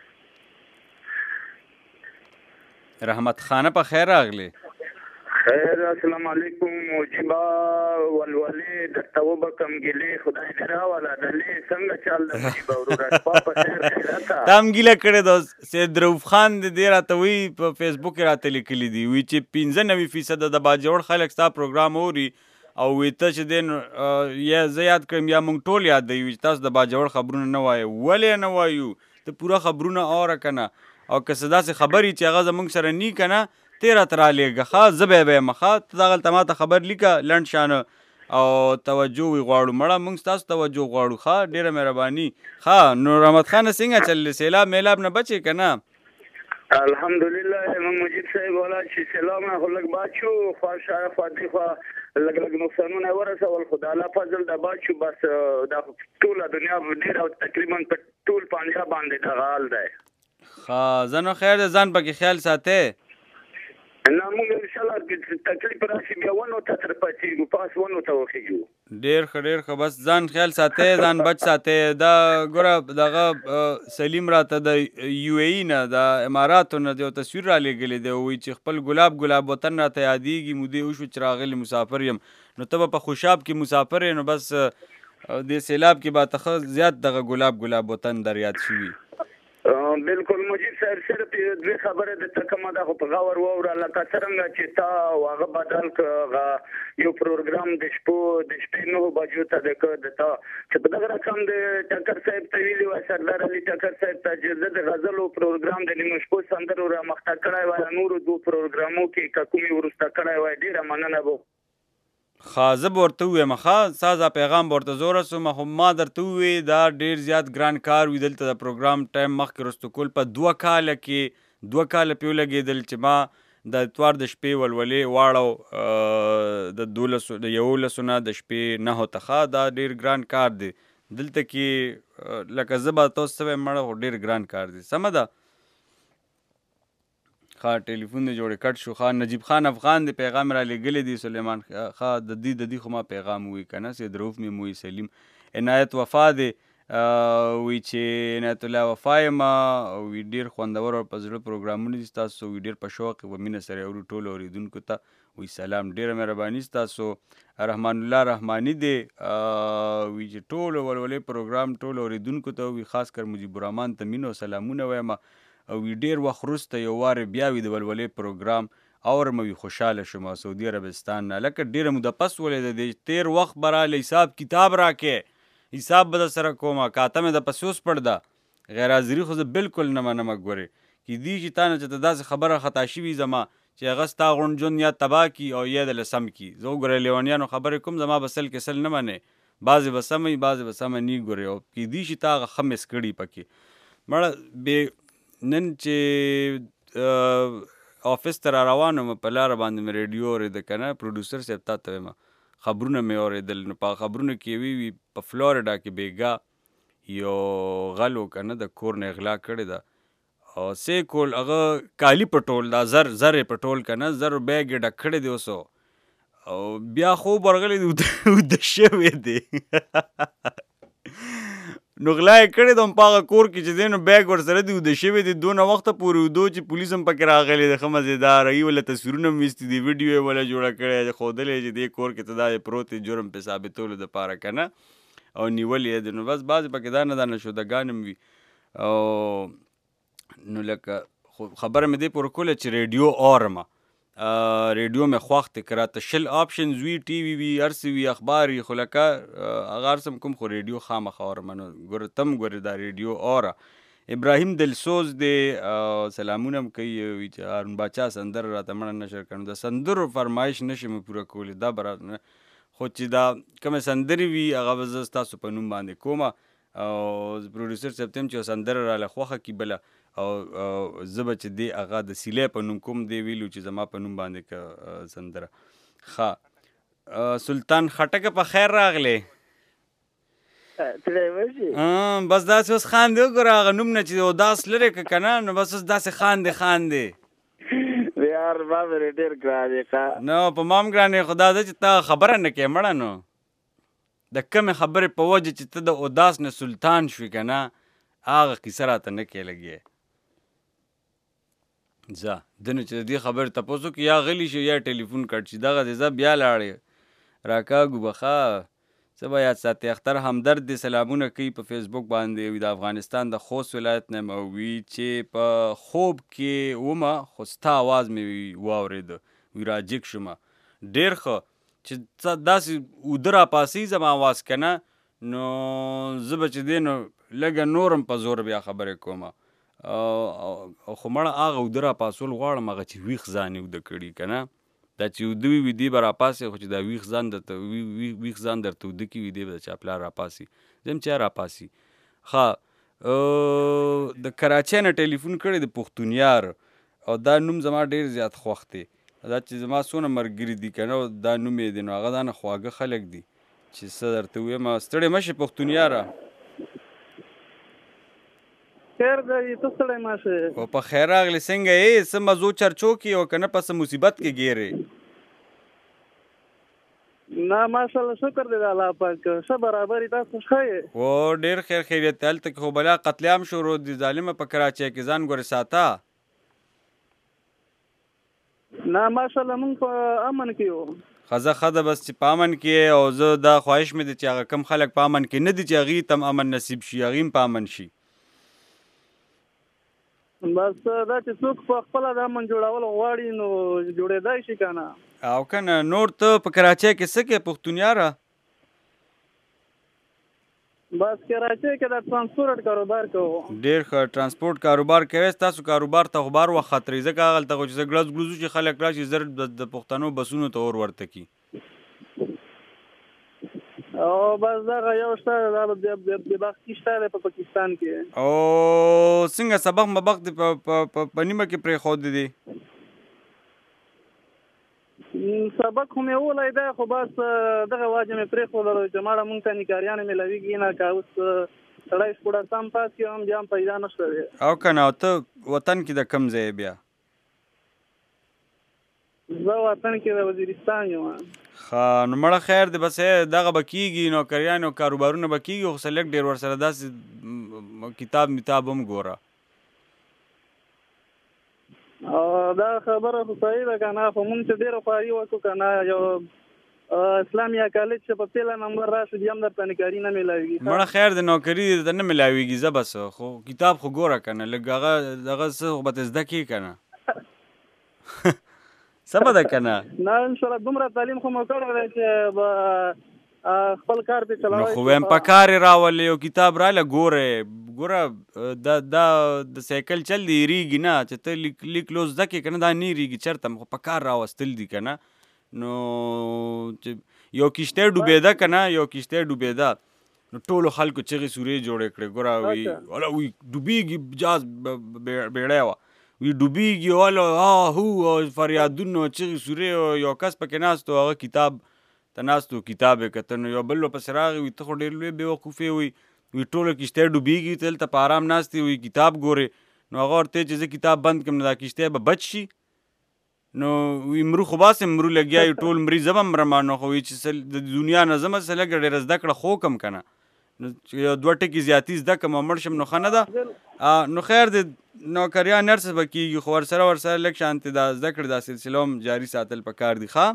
رحمت خانه په خیر راغلی خیر السلام علیکم موجبه ولولې درته وبکم ګیلې خدای دې راوله ډلې څنګه چل د موجبه وروره شپه په خیر خیرته تا هم ګیله کړې ده سید رؤف خان دې راته وایي په فیسبوک کې راته لیکلي دي وایي چې 95% د باجوړ خلک ستا پروګرام اوري او وایي ته چې دی یا زه یاد کړم یا موږ ټول یاد دی چې تاسو د باجوړ خبرونه نه وایو ولې نه وایو ته پوره خبرونه اوره که نه او که څه داسې خبرې چې هغه زموږ سره نی که نه ته راته رالېږه ښه زه به یې یم ښه ته دغلته ما ته خبر لیکه لنډ شانه او توجه وي غواړو مړه موږ ستاسو توجه غواړو ښه ډېره مهرباني ښه نو رحمت خانه څنګه چل سیلاب میلاب نه بچې که نه الحمدلله امام مجید صاحب والا چې سلام خو لږ باد شو خوا شا خوا دې خوا لږ نقصانونه ورسول خو د الله فضل د باد شو بس دا ټوله دنیا ډېر او تقریبا په ټول پنجاب باندې دغه حال دی ښه زه نو خیر دی ځان پکې خیال ساتې نه موږ انشاءالله تکلیف راشي بیا ونو ته تر پاتېږو پاس ونو ته وخېږو ډېر ښه بس ځان خیال ساتې ځان بچ ساتې دا ګوره دغه سلیم راته د یو ای نه د اماراتو نه یو تصویر رالیږلی دی وایي چې خپل ګلاب وطن راته یادېږي مودې وشو چې راغلی مسافر یم نو ته به په خوشاب کې مسافر یې نو بس دې سیلاب کې به ته زیات دغه ګلاب وطن در یاد شوي بالکل مجید صاحب صرف دوی خبره د تکمه ده خو په غور واوره لکه څرنګه چې تا هغه بدل که یو پروګرام د شپې 9 بجو ته د تا چې په دغه رقم د ټکر صاحب ته ویلي وای سردار علي ټکر صاحب ته چې د غزلو پروګرام د نیمو شپو سندرو را مخته کړی وای نورو 2 پروګرامو کې که کومې وروسته کړی وای ډېره مننه به ښه زه به ورته ووایم ښه ستا پیغام به ورته زه ورسوم خو ما درته ووایي دا ډېر زیات ګران کار وي دلته د پروګرام ټایم مخکې رستو کول په 2 کاله کې 2 کاله پې ولګېدل چې ما د اتوار د شپې ولولې واړو د 11 نه د شپې 9 ته ښه دا ډېر ګران کار دی دلته کې لکه زه به تاسو ته وایم مړه خو ډېر ګران کار دی سمه ده ښه ټلیفون دې جوړې کټ شو ښه نجیب خان افغان دې پیغام را لېږلی دی سلیمان ښه د دې خو ما پیغام ووایي که نه سید رؤف مې ووایي سلیم عنایت وفا دی وایي چې عنایت الله وفا یم وایي ډېر خوندور او په زړه پروګرامونه دي ستاسو وایي ډېر په شوق په مینه سره اورو ټولو اورېدونکو ته وایي سلام ډېره مهرباني ستاسو رحمان الله رحماني دی وایي چې ټولو ولولې پروګرام ټولو اورېدونکو ته وایي خاص کر مجیب الرحمن ته مینه او سلامونه وایم او ډېر وخت وروسته یو وارې بیا وي د ولولې پروګرام اورم وي خوشحاله شوم سعودي عربستان نه لکه ډېره موده پس ولې د تیر وخت به راله حساب کتاب راکې حساب به در سره کومه کاته مې د پسې اوس پړ ده غیر حاضري خو زه بالکل نه منم ګورې کیدای شي تا نه چې ته داسې خبره خطا شوي زما چې هغه ستا غوند ژوند یا تباه کي او یا دله سم کي زه وګوره لیونیانو خبرې کوم زما به سل کې سل نه منې بعضې به سمه وي بعضې به سمه نه ګورې او کیدای شي تا هغه ښه مس کړي پکې مړه نن چې آفس ته را روان وم په لاره باندې مې ریډیو اورېده که نه پروډوسر صاحب تا ته وایم خبرونه مې اورېدل نو په خبرونو کې وي په فلوریډا کې بیګا یو غل و که نه د کور نه اغلا کړې ده او سیکول هغه کالي پټول دا زر یې پټول که نه زر بیګ یې ډک کړی دی اوسو او بیا خوب ورغلی دی اوده شوی دی نو غلا یې کړې ده په هغه کور کې چې دی نو بیګ ورسره دی اوده شوی دی دونه وخته پورې اوده چې پولیس هم پکې راغلی دی ښه مزېدار هغوی وله تصویرونه هم ویستي دي ویډیو یې وله جوړه کړې ده ښودلی چې دې کور کې ته دا پروت دی جرم پې ثابتولو دپاره که نه او نیولې یې دی نو بس بعضې پکې دا نشودګان هم وي او نو لکه خبره مې دې پورې کوله چې ریډیو اورمه ریډیو مې خوښ دی که راته 20 آپشنز وي ټي وي وي هر څه وي اخبار وي خو لکه هغه هر څه کوم خو ریډیو خامخا اورم نو ګوره ته هم ګورې دا ریډیو اوره ابراهیم دلسوز دی سلامونه هم کوي وایي چې هارون باچا سندره راته مړه نشر کړم د سندرو فرمایش نشم پوره کولی دا به خو چې دا کومې سندرې وي هغه به زه ستاسو په نوم باندې کومه او پروډوسر صاحب ته هم چې سندره راله خوښه کي بله او زه به چې دی هغه د سیلی په نوم کوم دی ویلو چې زما په نوم باندې که سندره ښه سلطان خټکه په خیر راغلی بس داسې اوس خاندې وګوره هغه نوم نه چې اوداس لرې که که نه نو بس اوس داسې خاندې یار ما مې ډېر ګران یې نو په ما هم ګران یې خو دا ده چې ته خبره نه کوې مړه نو د کمې خبرې په وجه چې ته د اوداس نه سلطان شوې که نه هغه کیسه راته نه کې لګې ځه ده نو چې د دې خبرې تپوس وکړي یا غلی شي یا ټلیفون کټ شي دغه دی ځه بیا لاړې راکاږو به ښه څه به یاد ساتې اختر همدرد دې سلامونه کوي په فیسبوک باندې وي د افغانستان د خوست ولایت نه یم او وي چې په خوب کې ومه خو ستا آواز مې واورېده وي راجګ شومه ډېر ښه چې داسې اوده راپاسي زما آواز که نه نو زه به چې دی نو لږه نورم په زور بیا خبرې کومه خو مړه هغه اوده راپاسول غواړم هغه چې ویښ ځان یې اوده کړي که نه دا چې اوده وي دی به راپاسې خو چې دا ویښ ځان درته اوده کي وي دی به د چا پلار راپاسي زه هم چا راپاسي ښه د کراچۍ نه ټلیفون کړی د پښتونیار او دا نوم زما ډېر زیات خوښ دی دا چې زما څونه ملګري دي که نه دا نوم یې دی نو هغه دا نه خواږه خلک دي چې څه درته ووایم ستړی مه شې پښتونیاره خیر دی ته ستړی مه شې خو په خیر راغلې څنګه یې څه مزو چرچو کې او که نه په څه مصیبت کې ګیرې نه ماشاءالله شکر دی د الله پاک ښه برابر یې تاسو ښه یې او ډېر خیر خیریت هلته کې خو بلا قتلیام شروع دي ظالمه په کراچۍ کې ځان ګورې ساته نه ماشاءالله مونږ په امن کې یو ښځه ښه ده بس چې په امن کې او زه دا خواهش مې دی چې هغه کم خلک په امن کې نه دي چې هغوی ته هم امن نصیب شي هغوی هم په امن شي بس دا چې څوک په خپله د امن جوړول غواړي نو جوړېدای شي که نه او که نه نور ته په کراچۍ کې څه کې پښتونیاره بس کراچۍ کې د ټرانسپورټ کاروبار کوو ډېر ښه ټرانسپورټ کاروبار کوئ ستاسو کاروبار ته خو بار وخت خطرې ځکه هغلته خو چې څه ګړز ګړوز وشي خلک راشي زر د پښتنو بسونو ته اور ورته کي او بس دغه یو شته دا د باختي شته دی په پاکستان کې او څنګه سبق مبق دې په نیمه کې پرېښودی دی سبق خو مې وولی دی خو بس دغه واجه مې پرېښودلو چې ماړه مونږ ته نکاریانې میلاویږي نه که اوس سړی شپوړسم پاس کړي هم بیا هم پیدا نشته دی او که نه ته وطن کې د کوم ځای بیا زه وطن کې د وزیرستان یم ښه نو مړه خیر دی بس دغه به کېږي نوکریان او کاروبارونه به کېږي خو سلک ډېر ورسره داسې کتاب متاب هم ګوره او دا خبره خو صحیح ده که نه خو مونږ چې ډېره خواري وکړو که نه یو اسلامیا کالج چې په پیله نمبر راشي بیا هم درته نکاري نه میلاویږي مړه خیر د نوکري درته نه میلاویږي زه بس خو کتاب خو ګوره که نه لږ هغه دغه څه خو به ته زده کړې که نه څه به ده که نه نه انشاءالله دومره تعلیم خو مو کړی دی چې به خپل کار پې چلوی نو خو ویم په کار یې راولې یو کتاب راله ګوره دا د سایکل چل دی هېرېږي نه چې ته لیک لوست زده کړې که نه دا نه هېرېږي چېرته خو په کار راوستل دي که نه نو چې یو کشتی ډوبېده که نه یو کشتی ډوبېده نو ټولو خلکو چغې سورې جوړې کړې ګوره وی ډوبېږي جاز بیړی وه وی ډوبېږي والا هو فریادونه چغې سورې یو کس پکې ناست و هغه کتاب ته ناست و کتاب یې کته نو یو بل ورپسې راغی وي ته خو ډېر لوی بېوقوفې وي وی ټوله کشتی ډوبېږي ته دلته په ارام ناست وي کتاب ګورې نو هغه ورته چې زه کتاب بند کړم نو دا کشتی به بچ شي نو وی مرو خو باسې مرو لګیا یو ټول مري زه به مرمه نو خو وی چې د دنیا نه زه څه لږه ډېره زده کړه خو کم که نه نو یو دوه ټکي زیاتي زده کړم او مړ شم نو ښه نه ده نو خیر د نوکریان نرس به کېږي خو ورسره لږ شانتې دا زده کړې دا سلسله هم جاري ساتل پکار دي ښه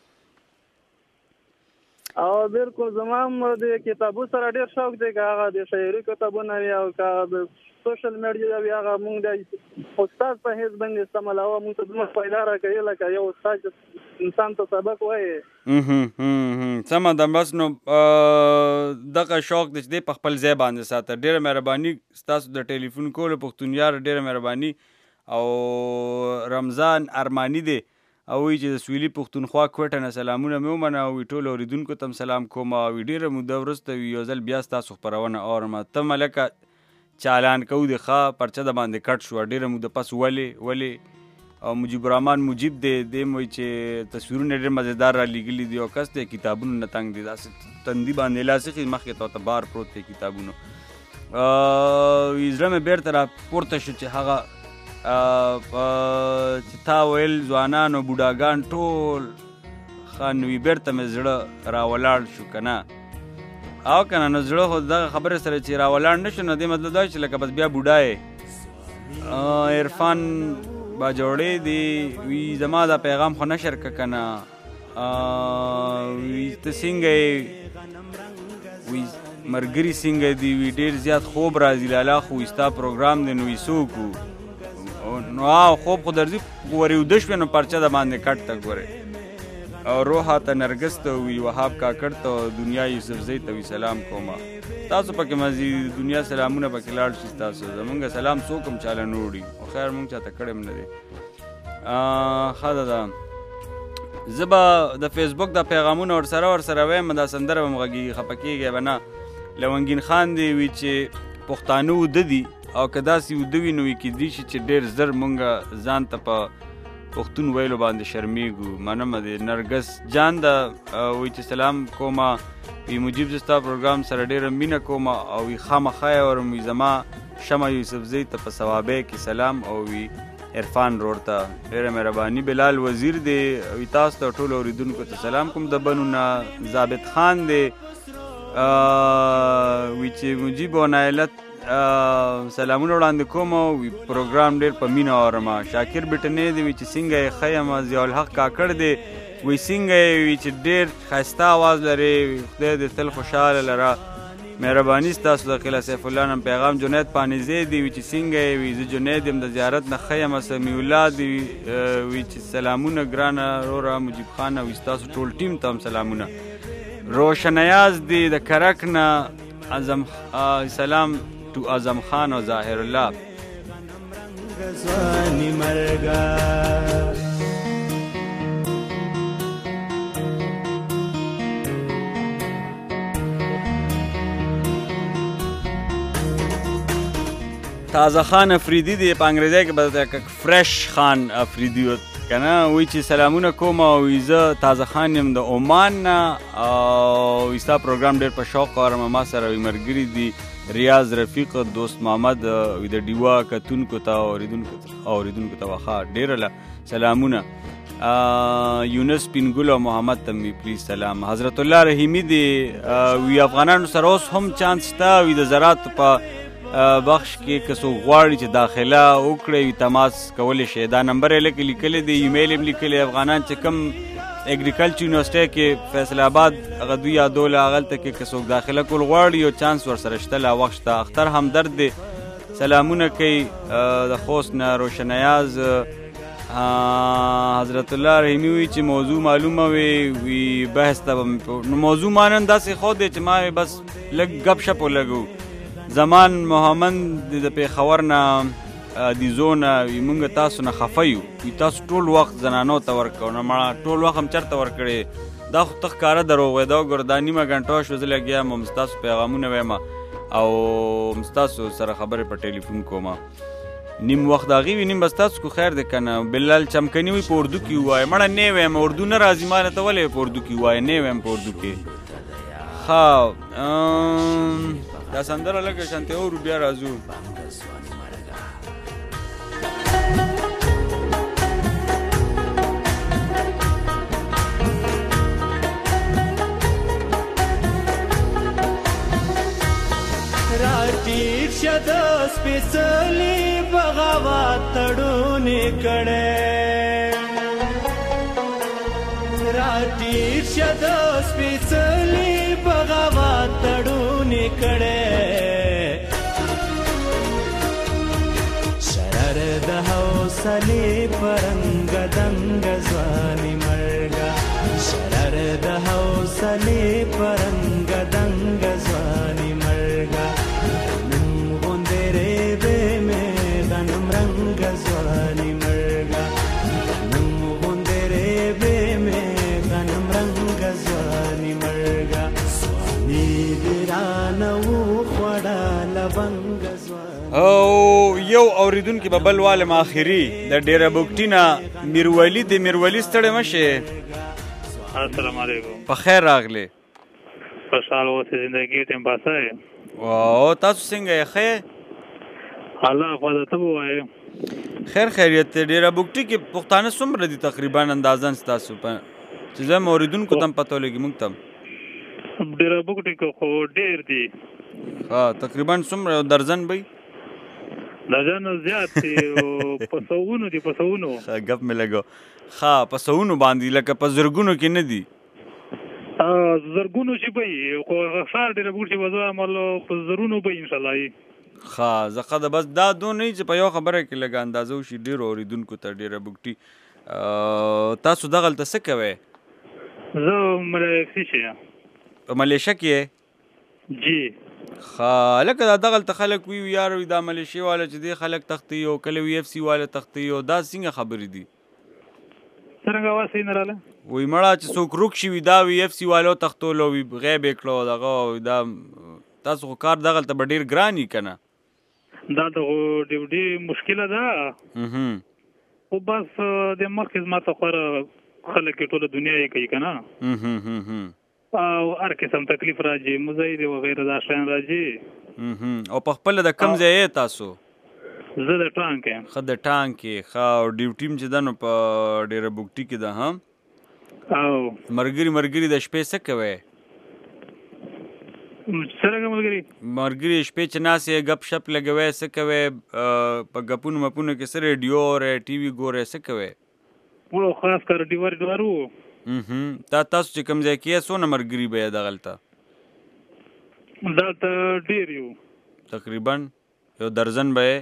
او بالکل زما هم د کتابو سره ډېر شوق دی که هغه د شاعري کتابونه وي او که د سوشل میډیا وي هغه مونږ د استاد په حیث باندې استعمالوه مونږ ته دومره فایده راکوي لکه یو استاد انسان ته سبق وایي سمه ده بس نو دغه شوق دی چې دی په خپل ځای باندې ساته ډېره مهرباني ستاسو د ټلیفون کولو پښتونیار ډېره مهرباني او رمضان ارماني دی او وی چې د سویلي پښتونخوا کوټه نه سلامونه مې ومنه او ټولو اورېدونکو ته هم سلام کوم او ډېره موده وروسته یو ځل بیا ستاسو خپرونه اورم ته ملکه چالان کوو د ښه پرچه د باندې کټ شوه ډېره موده پس ولې او مجیب الرحمن مجیب دی دیم وایي چې تصویرونه ډېر مزېدار رالیږلي دي او کس دی کتابونو نه تنګ دي داسې تندي باندې لاسې مخکې ته بار پروت دی کتابونو زړه مې بېرته راپورته شو چې هغه چې تا ویل ځوانان او بوډاګان ټول ښه نو وي بېرته مې زړه راولاړ شو که نه او که نه نو زړه خو دغه خبرې سره چې راولاړ نه شو نو دې مطلب دا چې لکه بس بیا بوډا یې عرفان باجوړی دی وی زما دا پیغام خو نشر که نه وی ته څنګه یې وی ملګري څنګه دي وی ډېر زیات خوب راځي لالا خو وي ستا پروګرام دی نو وي څوک نو خوب خو درځي ورې وده شوې نو پرچه د باندې کټ ته ګورې روحا ته نرګس ته وي وهاب کاکړ ته دنیا یوسفزۍ ته وي سلام کومه تاسو پکې مزي دنیا سلامونه پکې لاړ شي تاسو زمونږ سلام څوک هم چاله نه وړي خو خیر مونږ چاته کړی هم نه دی ښه ده زه به د فیسبوک د پیغامونه ورسره وایم دا سندره به م غږېږي خفه کېږئ به نه لونګین خان دی وي چې پښتانه اوده دي او که داسې اوده وي نو وي کېدی شي چې ډېر زر مونږ ځان ته په پښتون ویلو باندې شرمېږو منمه دی نرګس جان ده وایي چې سلام کومه وي مجیب زه ستا پروګرام سره ډېره مینه کومه او وي خامخا یې اورم وي زما شمع یوسفزۍ ته په ثوابۍ کې سلام او وي عرفان رور ته ډېره مهرباني بلال وزیر دی وي تاسو ته ټولو اورېدونکو ته سلام کوم د بنو نه ضابط خان دی وي چې مجیب و نایلت سلامونه وړاندې کوم وي پروګرام ډېر په مینه اورم شاکر بټنې دی وي چې څنګه یې ښه یم ضیاءالحق کاکړ دی وي څنګه یې وي چې ډېر ښایسته آواز لرې خدای دې تل خوشحاله لره مهرباني ستاسو د قلعه سیف الله نم پیغام جنید پانیزی دی وي چې څنګه یې وي زه جنید یم د زیارت نه ښه یم سمیع الله دی وي چې سلامونه ګرانه وروره مجیب خان وي ستاسو ټول ټیم ته هم سلامونه روشنیاز دی د کرک نه سلام تو اعظم خان و ظاهر الله تازه خان افریدی دی په انګریزي کې به فرش خان افریدی کنه وی چې سلامونه کوم او زه تازه خان یم د عمان نه او ستا پروګرام ډېر په شوق اورم ما سره وي ملګري دي ریاض رفیق دوست محمد د ډیوا کتونکو ته اوریدونکو ته واخا ډېره سلامونه یونس پینګل او محمد ته مې پلیز سلام حضرت الله رحیمی دی وی افغانانو سره اوس هم چانس شته وي د زراعت په بخش کې که څوک غواړي چې داخله وکړي وي تماس کولی شي دا نمبر یې لکه لیکلی دی ایمیل یې لیکلی افغانان چې کوم اګریکلچر یونیورسټۍ کې فیصل آباد هغه دوی یادوله هغلته کې که څوک داخله کول غواړي یو چانس ورسره شته لا وخت شته اختر همدرد دی سلامونه کوي د خوست نه روشنیاز حضرت الله رحیمی وی چې موضوع معلومه وي بحث ته موضوع ما نن داسې خو دی چې ما بس لږ گپ شپ ولګو زمان محمد د پېښور نه د زونه موږ تاسو نه خفه یو تاسو ټول وخت زنانو ته ورکړو نه مړه ټول وخت هم چېرته ورکړې دا خو ته ښکاره دروغ وی دا وګوره دا نیمه ګنټه وه شوه زه لګیا یم هم ستاسو پیغامونه ویم او ستاسو سره خبرې په ټلیفون کوم نیم وخت د هغې وي نیم به ستاسو کو خیر دی که نه بلال چمکني وي په اردو کې ووایه مړه نه ویم اردو نه راځي ماله ته ولې په اردو کې ووایه نه ویم په اردو کې ښه دا سندره لکه شانتې اورو بیا راځو راټیټ شه د سپېڅلي بغاوت تړونې کړی راټیټ شه د سپېڅلي بغاوت تړونې کړی شرر د حوصلې پرنګ دنګ ځواني مرګه شرر د حوصلې پرنګ دنګ ځواني مرګه غنم غوندې ریبې مې غنم رنګ ځواني مرګه غنم غوندې ریبې مې غنم رنګ ځواني مرګه ځواني دې رانه وخوړه لونګ او یو اوریدونکي به بل والم آخري د ډېره بوکټي نه میرولی د میرولی ستړی مه شې السلام علیکم په خیر راغلی خوشحال اوسې زندګي ټیم پاسه یې او تاسو څنګه یې ښه الله خوا ته به ووایې خیر خیریت دی ډېره بوکټي کې پښتانه څومره دي تقریبا اندازن ستاسو چې زه هم اوریدونکو ته هم پته ولګي موږ ته هم ډېره بوکټي کې خو ډېر دي تقریبا څومره درجن به درجن زیات دي په سوونو دي په سوونو ګپ مې لګو ښه په سوونو باندې لکه په زرګونو کې نه دي زرګونو چې به وي خو ښار ډېره بوکټي به زه عمل په زرونو به انشاءالله وي ښه زه د بس دا دون نه چې په یو خبره کې لږه اندازه وشي ډېرو اورېدونکو ته ډېره بوکټي تاسو دغلته څه کوئ زه ملایشي یم. په ملیشه کې یې؟ جی. لکه دا دغلته خلک وي یار وي دا ملیشي والا چې دی خلک تختی او کله وي FC والا تختی او دا څنګه خبرې دي؟ څرنګه اواز صحیح نه راغله؟ وایي مړه چې څوک روک شي وي دا وي FC والو تختولو وي غیب یې کړو دغه دا تاسو خو کار دغلته به ډېر ګران وي که نه؟ دا د ډیوډي مشکله ده خو بس د مخکې زما ته خوره خلک یې ټوله دنیا یې کوي که نه او هر قسم تکلیف راځي مزایدې وغیره دا شیان راځي. او په خپله د کوم ځای یې تاسو؟ زه د ټانک یم. ښه د ټانک کې ښه او ډیوټي م چې ده نو په ډېره بوکټي کې ده هم او ملګري د شپې څه کوئ؟ څرنګه ملګري شپې چې ناست یې ګپ شپ لګوئ څه کوئ په ګپونو مپونو کې څه ریډیو اورئ ټي وي ګورئ څه کوئ؟ خاص کر ډیوار وو. دا تاسو چې کوم ځای کې یې څونه ملګري به یې دغلته؟ دلته ډېر یو تقریبا یو درجن به یې؟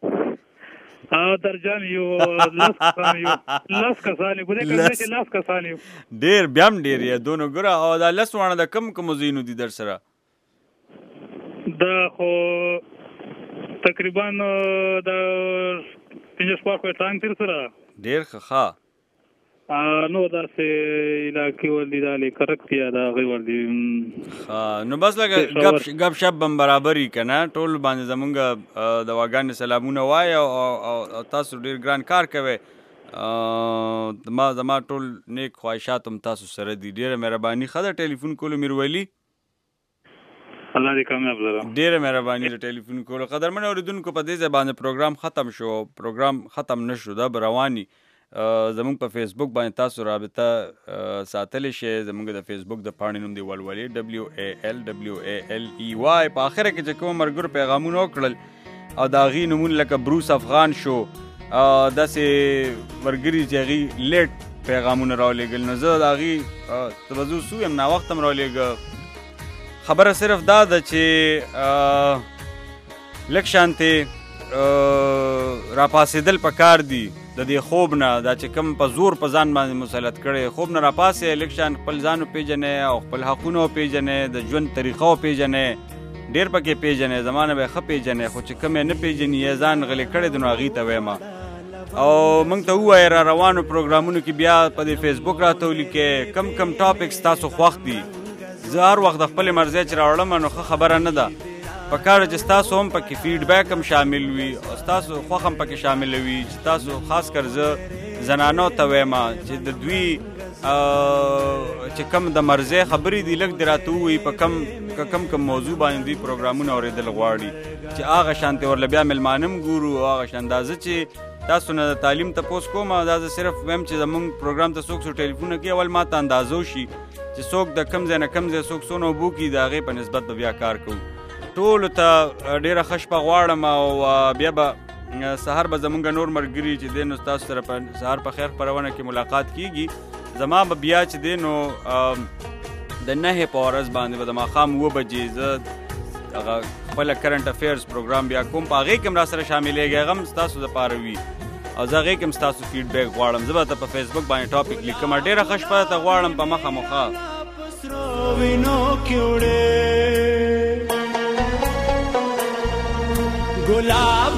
درجن یو 10 کسان یو 10 کسان یو ډېر بیا هم ډېر یې دونه ګوره. او دا 10 واړه د کومو ځایونو دي در سره؟ دا خو تقریبا د 15 پاکو ټانک تیر سره ډېر ښه نو داسې علاقې ولدي دا کرکتیا د هغې ولدي نو بس لکه ګپ شپ به هم برابر وي که نه ټول باندې زمونږ د واګانې سلامونه وایه او تاسو ډېر ګران کار کوئ زما ټول نیک خواهشات هم تاسو سره دي. ډېره مهرباني ښه ده ټلیفون کولو میرولی الله دې کامیاب لره. ډېره مهرباني د ټلیفون کولو. قدرمن اورېدونکو په دې ځای باندې پروګرام ختم نه شو دا به رواني زمونږ په فیسبوک باندې تاسو رابطه ساتلی شئ. زمونږ د فیسبوک د پاڼې نوم دی ولولې WALWALEY. په آخره کې چې کوم ملګرو پیغامونه وکړل او د هغې نومونه لکه بروس افغان شو داسې ملګري چې هغې لیټ پیغامونه راولېږل نو زه د هغې توجه سو یم ناوخته م راولېږه. خبره صرف دا ده چې لږ شانتې راپاسېدل پکار دي د دې خوب نه دا چې کوم په زور په ځان باندې مسلط کړی خوب نه راپاسې لږ شان خپل ځان وپېژنئ او خپل حقونه وپېژنئ د ژوند طریقه وپېژنئ ډېر پکې پېژنئ زمانه به یې ښه پېژنئ خو چې کوم یې نه پېژني یې ځان غلی کړی دی نو هغې ته وایم او موږ ته ووایه را روانو پروګرامونو کې بیا په دې فیسبوک راته ولیکئ کم ټاپکس تاسو خوښ دي. زه هر وخت د خپلې مرضۍ چې راوړم نو ښه خبره نه ده پکار چې ستاسو هم پکې فیډبیک هم شامل وي او ستاسو خوښ هم پکې شامل وي چې تاسو خاص کر زه زنانو ته وایم چې د دوی چې کم د مرضۍ خبرې دي لږ دې راته ووایي په کم موضوع باندې دوی پروګرامونه اورېدل غواړي چې هغه شانتې ورله بیا میلمانه هم ګورو هغه شان دا زه چې تاسو نه د تعلیم تپوس کوم دا زه صرف وایم چې زمونږ پروګرام ته څوک ټلیفونه کوي اول ما ته اندازه وشي چې څوک د کم ځای نه کم ځای څوک څونه اوبو کي د هغې په نسبت به بیا کار کوو. ټولو ته ډېره ښه شپه غواړم او بیا به سهار به زمونږ نور ملګري چې دی نو ستاسو سره په سهار په خیر خپرونه کې ملاقات کیږي. زما به بیا چې دی نو د 9 په ورځ باندې به د ماښام 7 بجې زه هغه خپله کرنټ افیرز پروګرام بیا کوم په هغې کې هم را سره شاملېږي هغه هم ستاسو دپاره وي او زه هغې کې هم ستاسو فیډبیک غواړم. زه به ته په فیسبوک باندې ټاپک لیکم ډېره ښه شپه ته غواړم په مخه مخه gulab